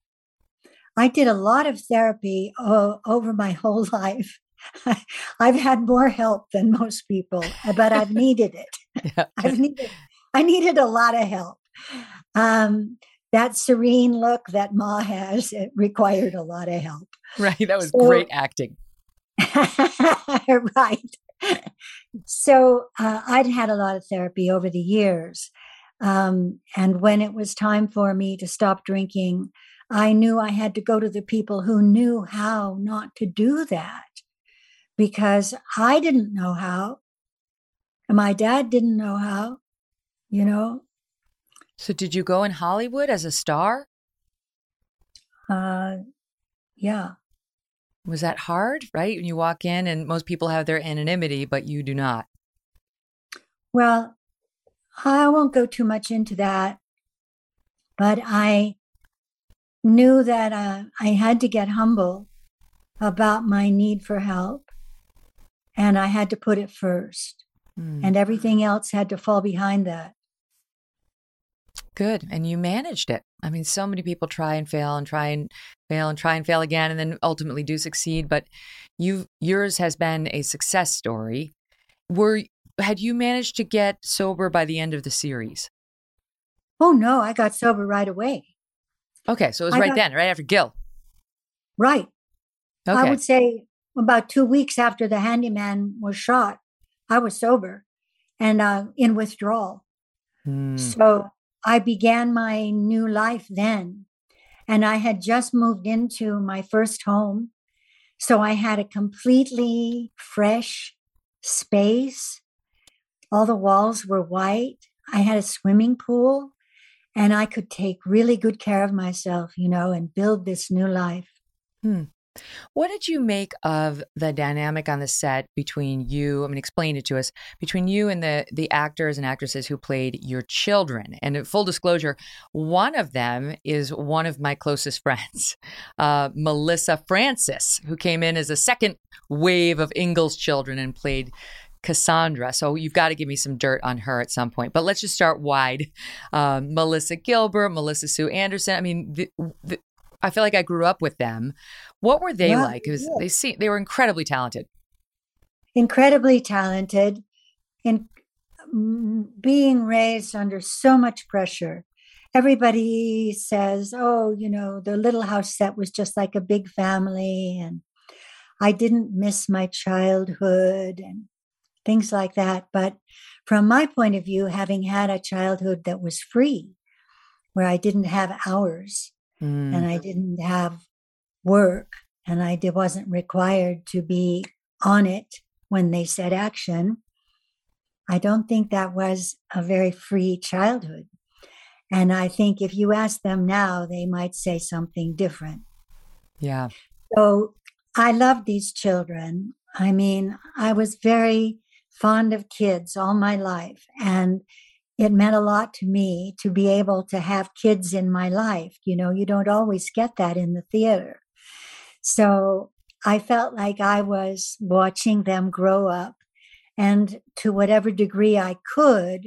I did a lot of therapy uh, over my whole life. I've had more help than most people, but I've needed it. Yeah. I've needed, I needed a lot of help. Um, that serene look that Ma has, it required a lot of help. Right. That was So- great acting. Right. So uh, I'd had a lot of therapy over the years. Um, and when it was time for me to stop drinking, I knew I had to go to the people who knew how not to do that, because I didn't know how. And my dad didn't know how, you know. So did you go in Hollywood as a star? Uh, yeah. Was that hard, right? When you walk in and most people have their anonymity, but you do not. Well, I won't go too much into that, but I knew that uh, I had to get humble about my need for help, and I had to put it first, mm. and everything else had to fall behind that. Good. And you managed it. I mean, so many people try and fail and try and fail and try and fail again, and then ultimately do succeed. But you, yours has been a success story. Were had you managed to get sober by the end of the series? Oh no, I got sober right away. Okay, so it was I right got, then, right after Gil. Right. Okay. I would say about two weeks after the handyman was shot, I was sober and uh, in withdrawal. Hmm. So I began my new life then, and I had just moved into my first home. So I had a completely fresh space. All the walls were white. I had a swimming pool, and I could take really good care of myself, you know, and build this new life. Hmm. What did you make of the dynamic on the set between you? I mean, explain it to us, between you and the the actors and actresses who played your children. And full disclosure, one of them is one of my closest friends, uh, Melissa Francis, who came in as a second wave of Ingalls children and played Cassandra. So you've got to give me some dirt on her at some point. But let's just start wide. Um, Melissa Gilbert, Melissa Sue Anderson. I mean, the, the, I feel like I grew up with them. What were they yeah, like? Because yeah. they see they were incredibly talented. Incredibly talented, in being raised under so much pressure. Everybody says, "Oh, you know, the Little House set was just like a big family," and I didn't miss my childhood and things like that. But from my point of view, having had a childhood that was free, where I didn't have hours. Mm. And I didn't have work, and I did, wasn't required to be on it when they said action. I don't think that was a very free childhood. And I think if you ask them now, they might say something different. Yeah. So I love these children. I mean, I was very fond of kids all my life, and it meant a lot to me to be able to have kids in my life. You know, you don't always get that in the theater. So I felt like I was watching them grow up, and to whatever degree I could,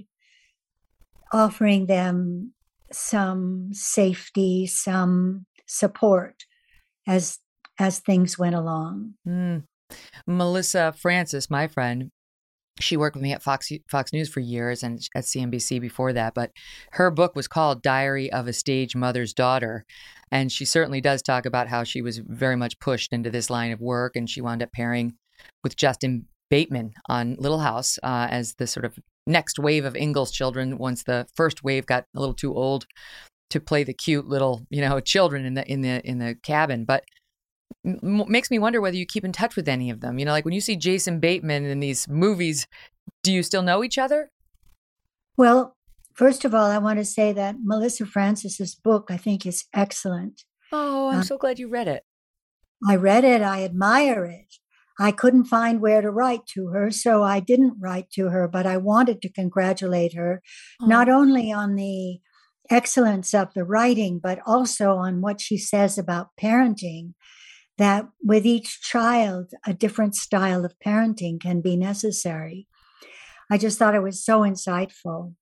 offering them some safety, some support as as things went along. Mm. Melissa Francis, my friend, she worked with me at Fox Fox News for years and at C N B C before that. But her book was called Diary of a Stage Mother's Daughter. And she certainly does talk about how she was very much pushed into this line of work. And she wound up pairing with Justin Bateman on Little House uh, as the sort of next wave of Ingalls children once the first wave got a little too old to play the cute little, you know, children in the in the in the cabin. But m- makes me wonder whether you keep in touch with any of them. You know, like when you see Jason Bateman in these movies, do you still know each other? Well, first of all, I want to say that Melissa Francis's book, I think, is excellent. Oh, I'm um, so glad you read it. I read it. I admire it. I couldn't find where to write to her, so I didn't write to her, but I wanted to congratulate her, oh. not only on the excellence of the writing, but also on what she says about parenting, that with each child, a different style of parenting can be necessary. I just thought it was so insightful.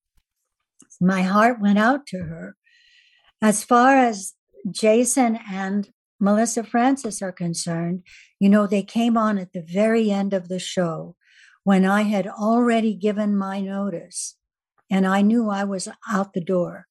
My heart went out to her. As far as Jason and Melissa Francis are concerned, you know, they came on at the very end of the show when I had already given my notice and I knew I was out the door.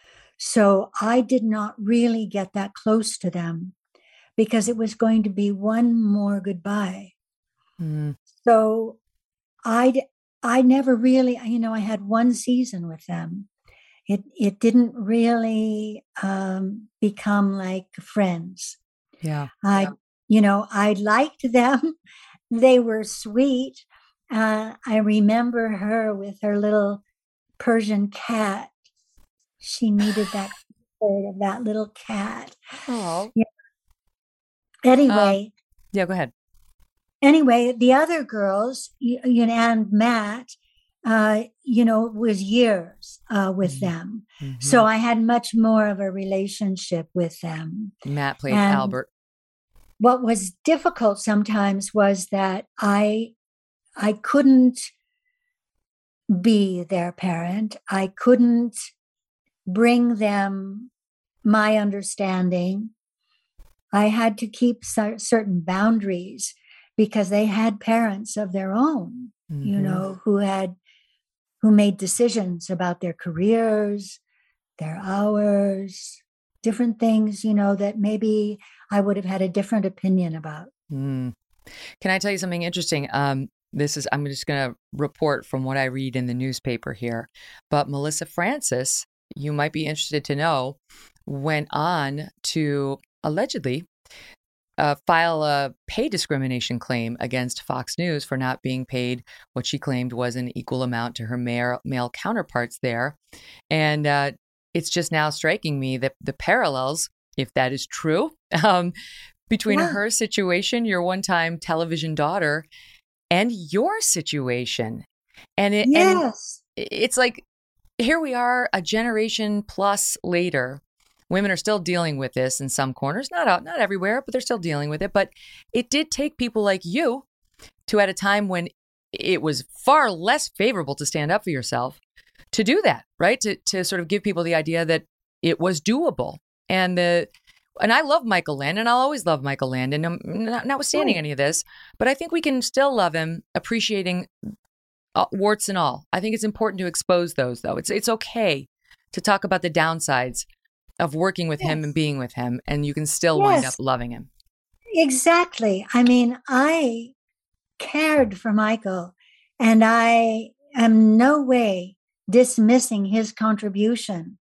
So I did not really get that close to them because it was going to be one more goodbye. Mm. So I, I never really, you know, I had one season with them. It it didn't really um, become like friends. Yeah. I, yeah. you know, I liked them. They were sweet. Uh, I remember her with her little Persian cat. She needed that of that little cat. Oh. Yeah. Anyway. Um, yeah, go ahead. Anyway, the other girls, you, you know, and Matt, uh, you know, was years uh, with Mm-hmm. them. Mm-hmm. So I had much more of a relationship with them. Matt played And Albert. what was difficult sometimes was that I, I couldn't be their parent. I couldn't bring them my understanding. I had to keep cer- certain boundaries because they had parents of their own, mm-hmm. you know, who had, who made decisions about their careers, their hours, different things, you know, that maybe I would have had a different opinion about. Mm. Can I tell you something interesting? Um, this is, I'm just going to report from what I read in the newspaper here, but Melissa Francis, you might be interested to know, went on to allegedly uh, file a pay discrimination claim against Fox News for not being paid what she claimed was an equal amount to her male, male counterparts there. And uh, it's just now striking me that the parallels, if that is true, um, between yeah. her situation, your one-time television daughter, and your situation. And, it, yes. and it's like, here we are a generation plus later. Women are still dealing with this in some corners, not out, not everywhere, but they're still dealing with it. But it did take people like you to, at a time when it was far less favorable to stand up for yourself, to do that, right? To to sort of give people the idea that it was doable. And the and I love Michael Landon. I'll always love Michael Landon, notwithstanding any of this. But I think we can still love him, appreciating uh, warts and all. I think it's important to expose those, though. It's it's okay to talk about the downsides of working with yes. him and being with him, and you can still yes. wind up loving him. Exactly. I mean, I cared for Michael, and I am no way dismissing his contribution.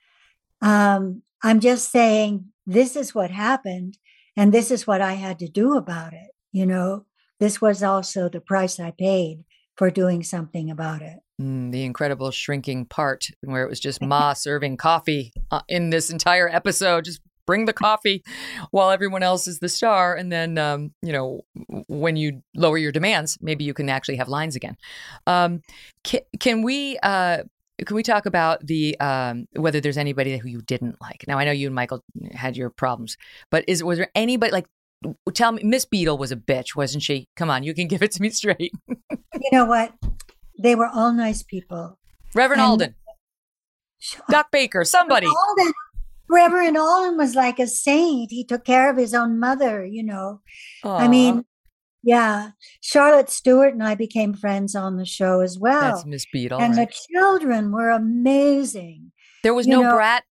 Um, I'm just saying this is what happened, and this is what I had to do about it. You know, this was also the price I paid for doing something about it. Mm, the incredible shrinking part where it was just Ma serving coffee uh, in this entire episode. Just bring the coffee while everyone else is the star. And then, um, you know, when you lower your demands, maybe you can actually have lines again. Um, can, can we uh, can we talk about the um, whether there's anybody who you didn't like? Now, I know you and Michael had your problems, but is was there anybody like? Tell me, Miss Beadle was a bitch, wasn't she? Come on, you can give it to me straight. You know what? They were all nice people. Reverend and, Alden, Doc Baker, somebody. Alden, Reverend Alden was like a saint. He took care of his own mother, you know. Aww. I mean, yeah. Charlotte Stewart and I became friends on the show as well. That's Miss Beadle. And right. the children were amazing. There was you no know, brat.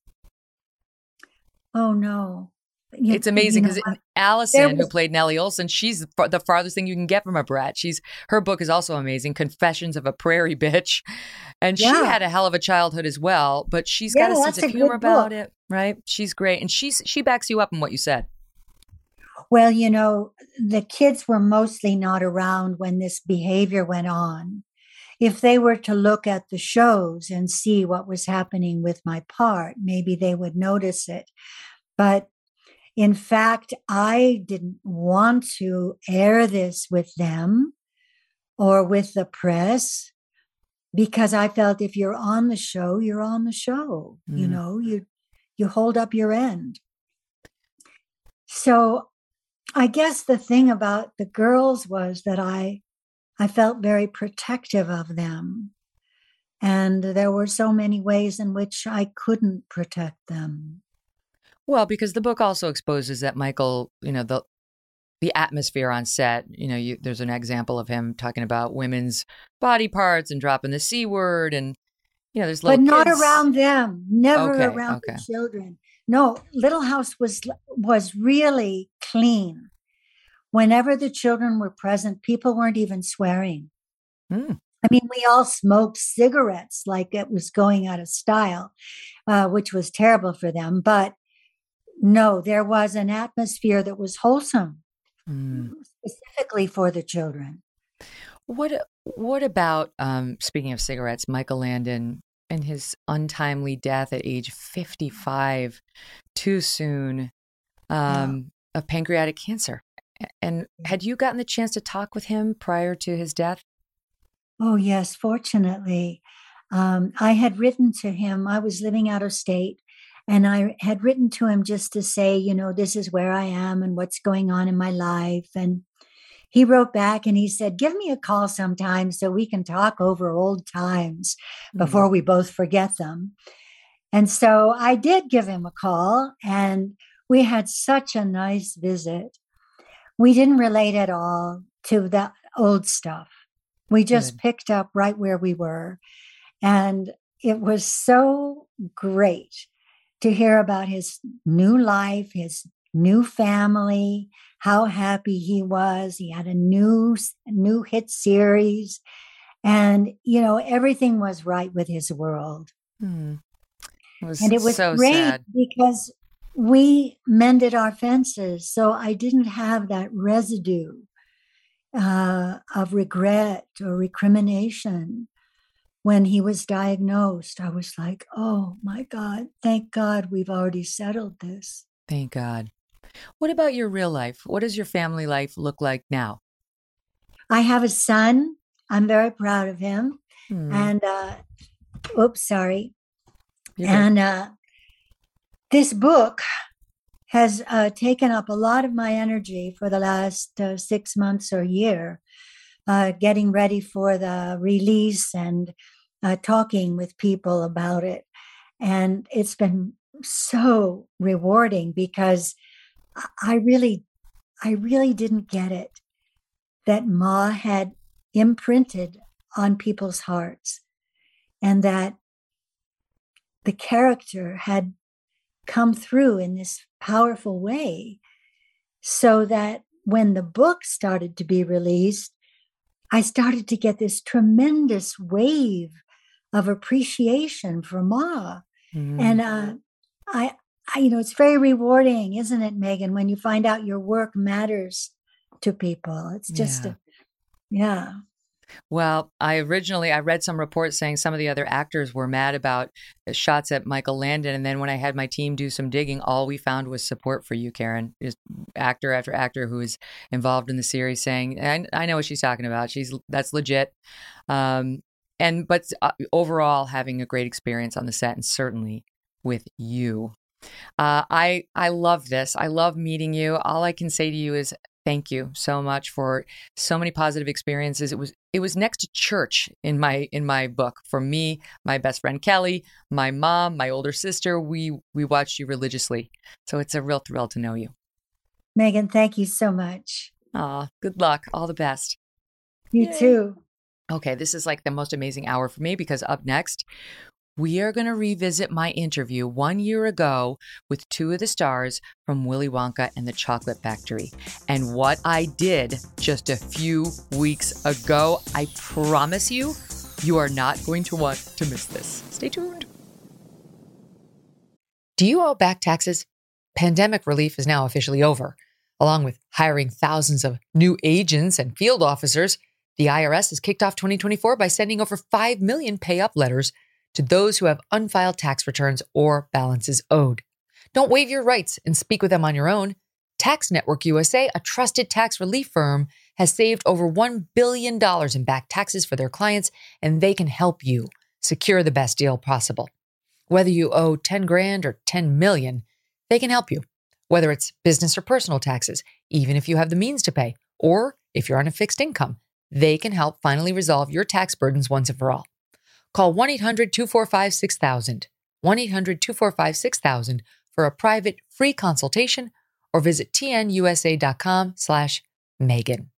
Oh, no. You, it's amazing because you know, Allison, was, who played Nellie Olson, she's the farthest thing you can get from a brat. She's her book is also amazing, Confessions of a Prairie Bitch, and yeah. she had a hell of a childhood as well. But she's yeah, got a sense of humor about book. it, right? She's great, and she's she backs you up in what you said. Well, you know, the kids were mostly not around when this behavior went on. If they were to look at the shows and see what was happening with my part, maybe they would notice it, but. In fact, I didn't want to air this with them or with the press because I felt if you're on the show, you're on the show. Mm. You know, you you hold up your end. So I guess the thing about the girls was that I I felt very protective of them. And there were so many ways in which I couldn't protect them. Well, because the book also exposes that Michael, you know, the the atmosphere on set, you know, you, there's an example of him talking about women's body parts and dropping the C word and, you know, there's little But not kids. around them, never okay, around okay. the children. No, Little House was was really clean. Whenever the children were present, people weren't even swearing. Mm. I mean, we all smoked cigarettes like it was going out of style, uh, which was terrible for them. But no, there was an atmosphere that was wholesome, mm. specifically for the children. What What about, um, speaking of cigarettes, Michael Landon and his untimely death at age fifty-five, too soon, um, yeah. of pancreatic cancer? And had you gotten the chance to talk with him prior to his death? Oh, yes, fortunately. Um, I had written to him. I was living out of state, and I had written to him just to say, you know, this is where I am and what's going on in my life. And he wrote back and he said, give me a call sometime so we can talk over old times before mm. we both forget them. And so I did give him a call, and we had such a nice visit. We didn't relate at all to the old stuff. We just Good. picked up right where we were. And it was so great to hear about his new life, his new family, how happy he was. He had a new, new hit series. And, you know, everything was right with his world. Hmm. It was and it was so great sad. because we mended our fences. So I didn't have that residue uh, of regret or recrimination. When he was diagnosed, I was like, oh my God, thank God we've already settled this. Thank God. What about your real life? What does your family life look like now? I have a son. I'm very proud of him. Hmm. And, uh, oops, sorry. You're and uh, this book has uh, taken up a lot of my energy for the last uh, six months or year, uh, getting ready for the release and uh, talking with people about it. And it's been so rewarding because I really, I really didn't get it that Ma had imprinted on people's hearts and that the character had come through in this powerful way so that when the book started to be released, I started to get this tremendous wave of appreciation for Ma. Mm. And uh, I, I, you know, it's very rewarding, isn't it, Megan, when you find out your work matters to people. It's just, yeah. A, yeah. Well, I originally, I read some reports saying some of the other actors were mad about the shots at Michael Landon. And then when I had my team do some digging, all we found was support for you, Karen. Just actor after actor who is involved in the series saying, I, I know what she's talking about. She's that's legit. Um, and but uh, overall, having a great experience on the set and certainly with you. Uh, I I love this. I love meeting you. All I can say to you is thank you so much for so many positive experiences. It was it was next to church in my in my book for me, my best friend Kelly, my mom, my older sister. We we watched you religiously, so it's a real thrill to know you. Megan, thank you so much. Aw, good luck. All the best. You Yay. Too. Okay, this is like the most amazing hour for me because up next, we are going to revisit my interview one year ago with two of the stars from Willy Wonka and the Chocolate Factory. And what I did just a few weeks ago, I promise you, you are not going to want to miss this. Stay tuned. Do you owe back taxes? Pandemic relief is now officially over. Along with hiring thousands of new agents and field officers, the I R S has kicked off twenty twenty-four by sending over five million pay-up letters to those who have unfiled tax returns or balances owed. Don't waive your rights and speak with them on your own. Tax Network U S A, a trusted tax relief firm, has saved over one billion dollars in back taxes for their clients, and they can help you secure the best deal possible. Whether you owe ten grand or ten million, they can help you. Whether it's business or personal taxes, even if you have the means to pay, or if you're on a fixed income, they can help finally resolve your tax burdens once and for all. Call one eight hundred two four five six thousand, one eight hundred two four five six thousand for a private free consultation or visit tnusa.com slash Megan.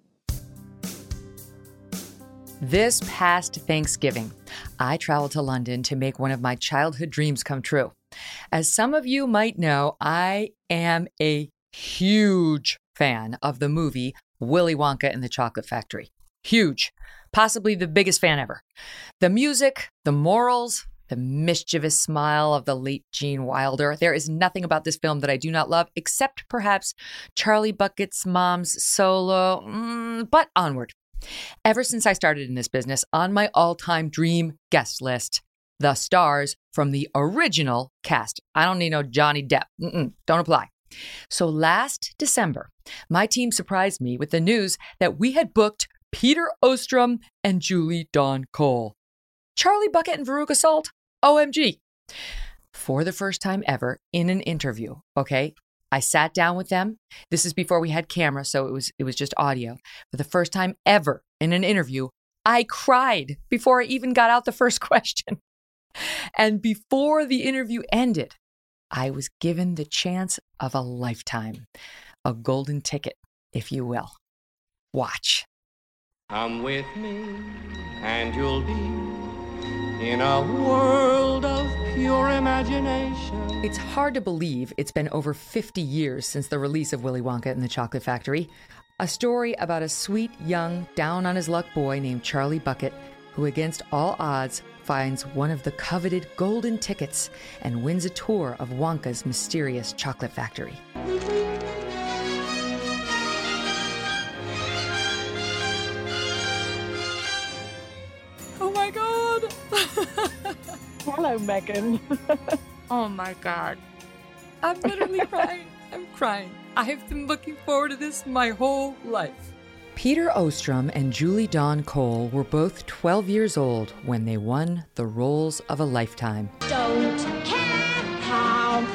This past Thanksgiving, I traveled to London to make one of my childhood dreams come true. As some of you might know, I am a huge fan of the movie Willy Wonka and the Chocolate Factory. Huge. Possibly the biggest fan ever. The music, the morals, the mischievous smile of the late Gene Wilder. There is nothing about this film that I do not love, except perhaps Charlie Bucket's mom's solo, mm, but onward. Ever since I started in this business, on my all-time dream guest list, the stars from the original cast. I don't need no Johnny Depp. Mm-mm, don't apply. So last December, my team surprised me with the news that we had booked Peter Ostrom and Julie Dawn Cole. Charlie Bucket and Veruca Salt, O M G. For the first time ever in an interview, okay, I sat down with them. This is before we had camera, so it was it was just audio. For the first time ever in an interview, I cried before I even got out the first question. And before the interview ended, I was given the chance of a lifetime, a golden ticket, if you will. Watch. Come with me, and you'll be in a world of pure imagination. It's hard to believe it's been over fifty years since the release of Willy Wonka and the Chocolate Factory, a story about a sweet, young, down-on-his-luck boy named Charlie Bucket, who against all odds finds one of the coveted golden tickets and wins a tour of Wonka's mysterious chocolate factory. Oh my God! Hello, Megan. Oh my God. I'm literally crying. I'm crying. I have been looking forward to this my whole life. Peter Ostrom and Julie Dawn Cole were both twelve years old when they won the roles of a lifetime. Don't care how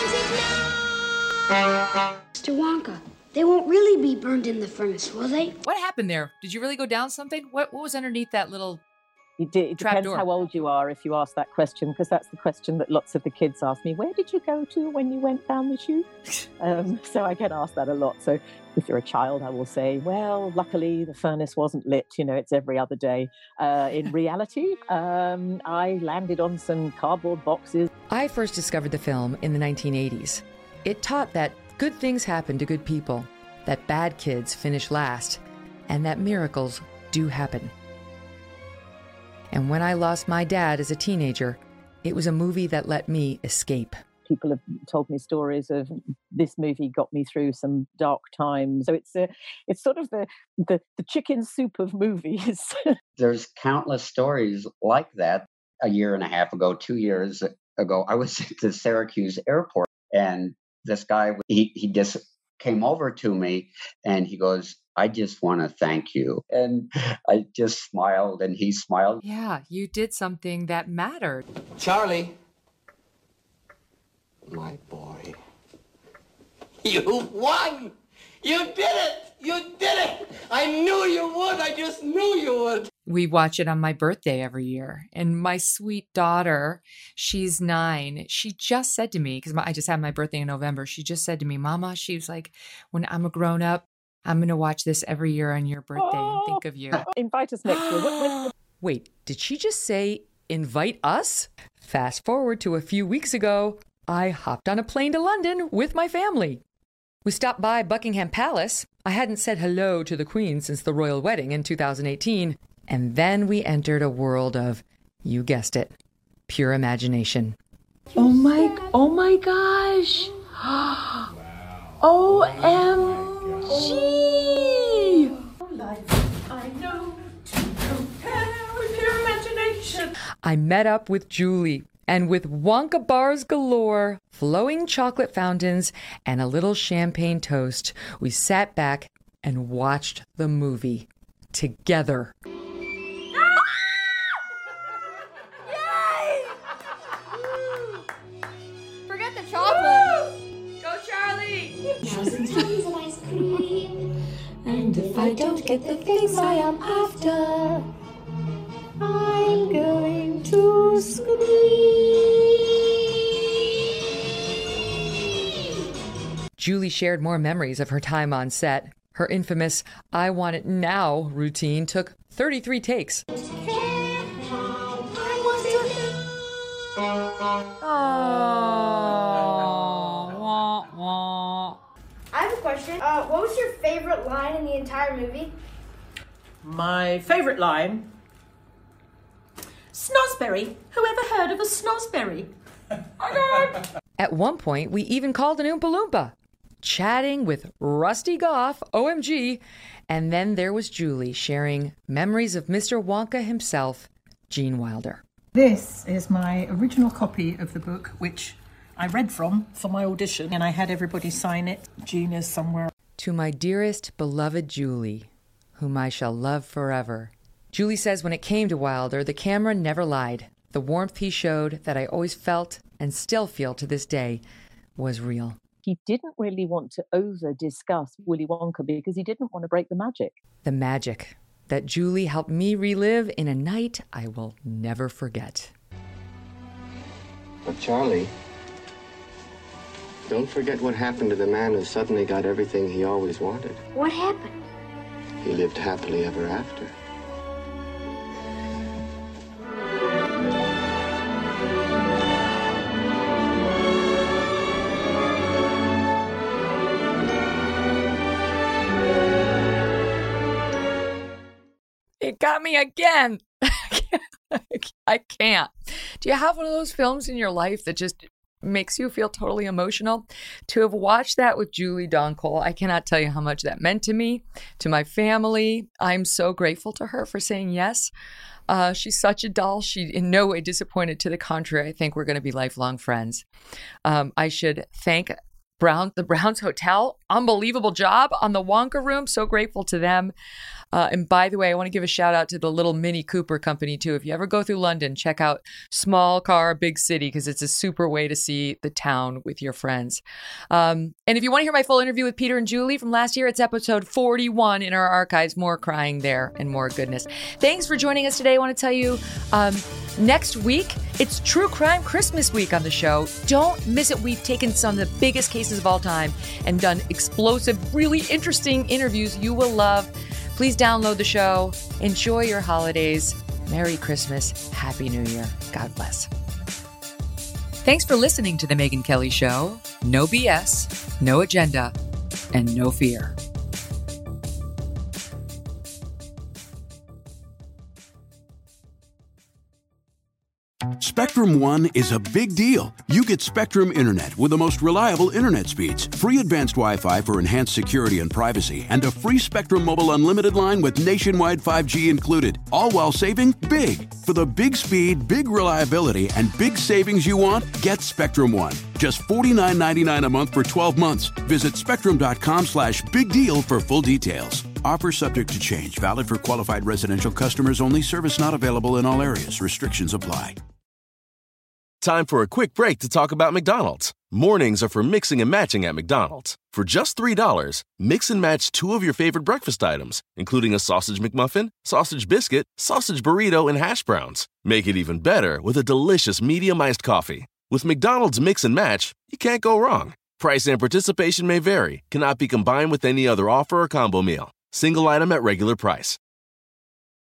I want it now. Mister Wonka, they won't really be burned in the furnace, will they? What happened there? Did you really go down something? What what was underneath that little You did. It trap depends door? how old you are if you ask that question, because that's the question that lots of the kids ask me. Where did you go to when you went down the chute? um, so I get asked that a lot. So if you're a child, I will say, well, luckily the furnace wasn't lit. You know, it's every other day. Uh, in reality, um, I landed on some cardboard boxes. I first discovered the film in the nineteen eighties. It taught that good things happen to good people, that bad kids finish last, and that miracles do happen. And when I lost my dad as a teenager, it was a movie that let me escape. People have told me stories of this movie got me through some dark times. So it's a, it's sort of the, the, the chicken soup of movies. There's countless stories like that. A year and a half ago, two years ago, I was at the Syracuse airport, and this guy, he, he just came over to me and he goes, I just want to thank you. And I just smiled and he smiled. Yeah, you did something that mattered. Charlie, my boy, you won! You did it! You did it! I knew you would! I just knew you would! We watch it on my birthday every year. And my sweet daughter, she's nine. She just said to me, because I just had my birthday in November, she just said to me, Mama, she was like, when I'm a grown up, I'm going to watch this every year on your birthday Oh, and think of you. Invite us next year. When, when... Wait, did she just say invite us? Fast forward to a few weeks ago, I hopped on a plane to London with my family. We stopped by Buckingham Palace. I hadn't said hello to the Queen since the royal wedding in two thousand eighteen. And then we entered a world of, you guessed it, pure imagination. Oh my, oh my gosh. O M G. I know to compare with pure imagination. I met up with Julie, and with Wonka bars galore, flowing chocolate fountains, and a little champagne toast, we sat back and watched the movie together. Forget the chocolate. Go, Charlie. And if I don't get the things I am after, I'm going to scream. Julie shared more memories of her time on set. Her infamous I want it now routine took thirty-three takes. I have a question. Uh, what was your favorite line in the entire movie? My favourite line. Snosberry. Whoever heard of a snosberry? At one point, we even called an Oompa Loompa, chatting with Rusty Goff, O M G, and then there was Julie sharing memories of Mister Wonka himself, Gene Wilder. This is my original copy of the book, which I read from for my audition, and I had everybody sign it. Gene is somewhere. To my dearest, beloved Julie, whom I shall love forever. Julie says when it came to Wilder, the camera never lied. The warmth he showed that I always felt and still feel to this day was real. He didn't really want to over-discuss Willy Wonka because he didn't want to break the magic. The magic that Julie helped me relive in a night I will never forget. But Charlie, don't forget what happened to the man who suddenly got everything he always wanted. What happened? He lived happily ever after. It got me again. I can't. Do you have one of those films in your life that just makes you feel totally emotional? To have watched that with Julie Donkol, I cannot tell you how much that meant to me, to my family. I'm so grateful to her for saying yes. Uh, she's such a doll. She in no way disappointed. To the contrary, I think we're going to be lifelong friends. Um, I should thank Brown, the Browns Hotel. Unbelievable job on the Wonka room. So grateful to them. Uh, and by the way, I want to give a shout out to the little Mini Cooper company too. If you ever go through London, check out Small Car, Big City, because it's a super way to see the town with your friends. Um, and if you want to hear my full interview with Peter and Julie from last year, it's episode forty-one in our archives. More crying there and more goodness. Thanks for joining us today. I want to tell you, um, next week, it's True Crime Christmas week on the show. Don't miss it. We've taken some of the biggest cases of all time and done explosive, really interesting interviews you will love. Please download the show. Enjoy your holidays. Merry Christmas. Happy New Year. God bless. Thanks for listening to The Megyn Kelly Show. No B S, no agenda, and no fear. Spectrum One is a big deal. You get Spectrum Internet with the most reliable internet speeds, free advanced Wi-Fi for enhanced security and privacy, and a free Spectrum Mobile Unlimited line with nationwide five G included, all while saving big. For the big speed, big reliability, and big savings you want, get Spectrum One. Just forty-nine ninety-nine a month for twelve months. Visit spectrum.com slash big deal for full details. Offer subject to change. Valid for qualified residential customers only. Service not available in all areas. Restrictions apply. Time for a quick break to talk about McDonald's. Mornings are for mixing and matching at McDonald's. For just three dollars, mix and match two of your favorite breakfast items, including a sausage McMuffin, sausage biscuit, sausage burrito, and hash browns. Make it even better with a delicious medium-iced coffee. With McDonald's Mix and Match, you can't go wrong. Price and participation may vary. Cannot be combined with any other offer or combo meal. Single item at regular price.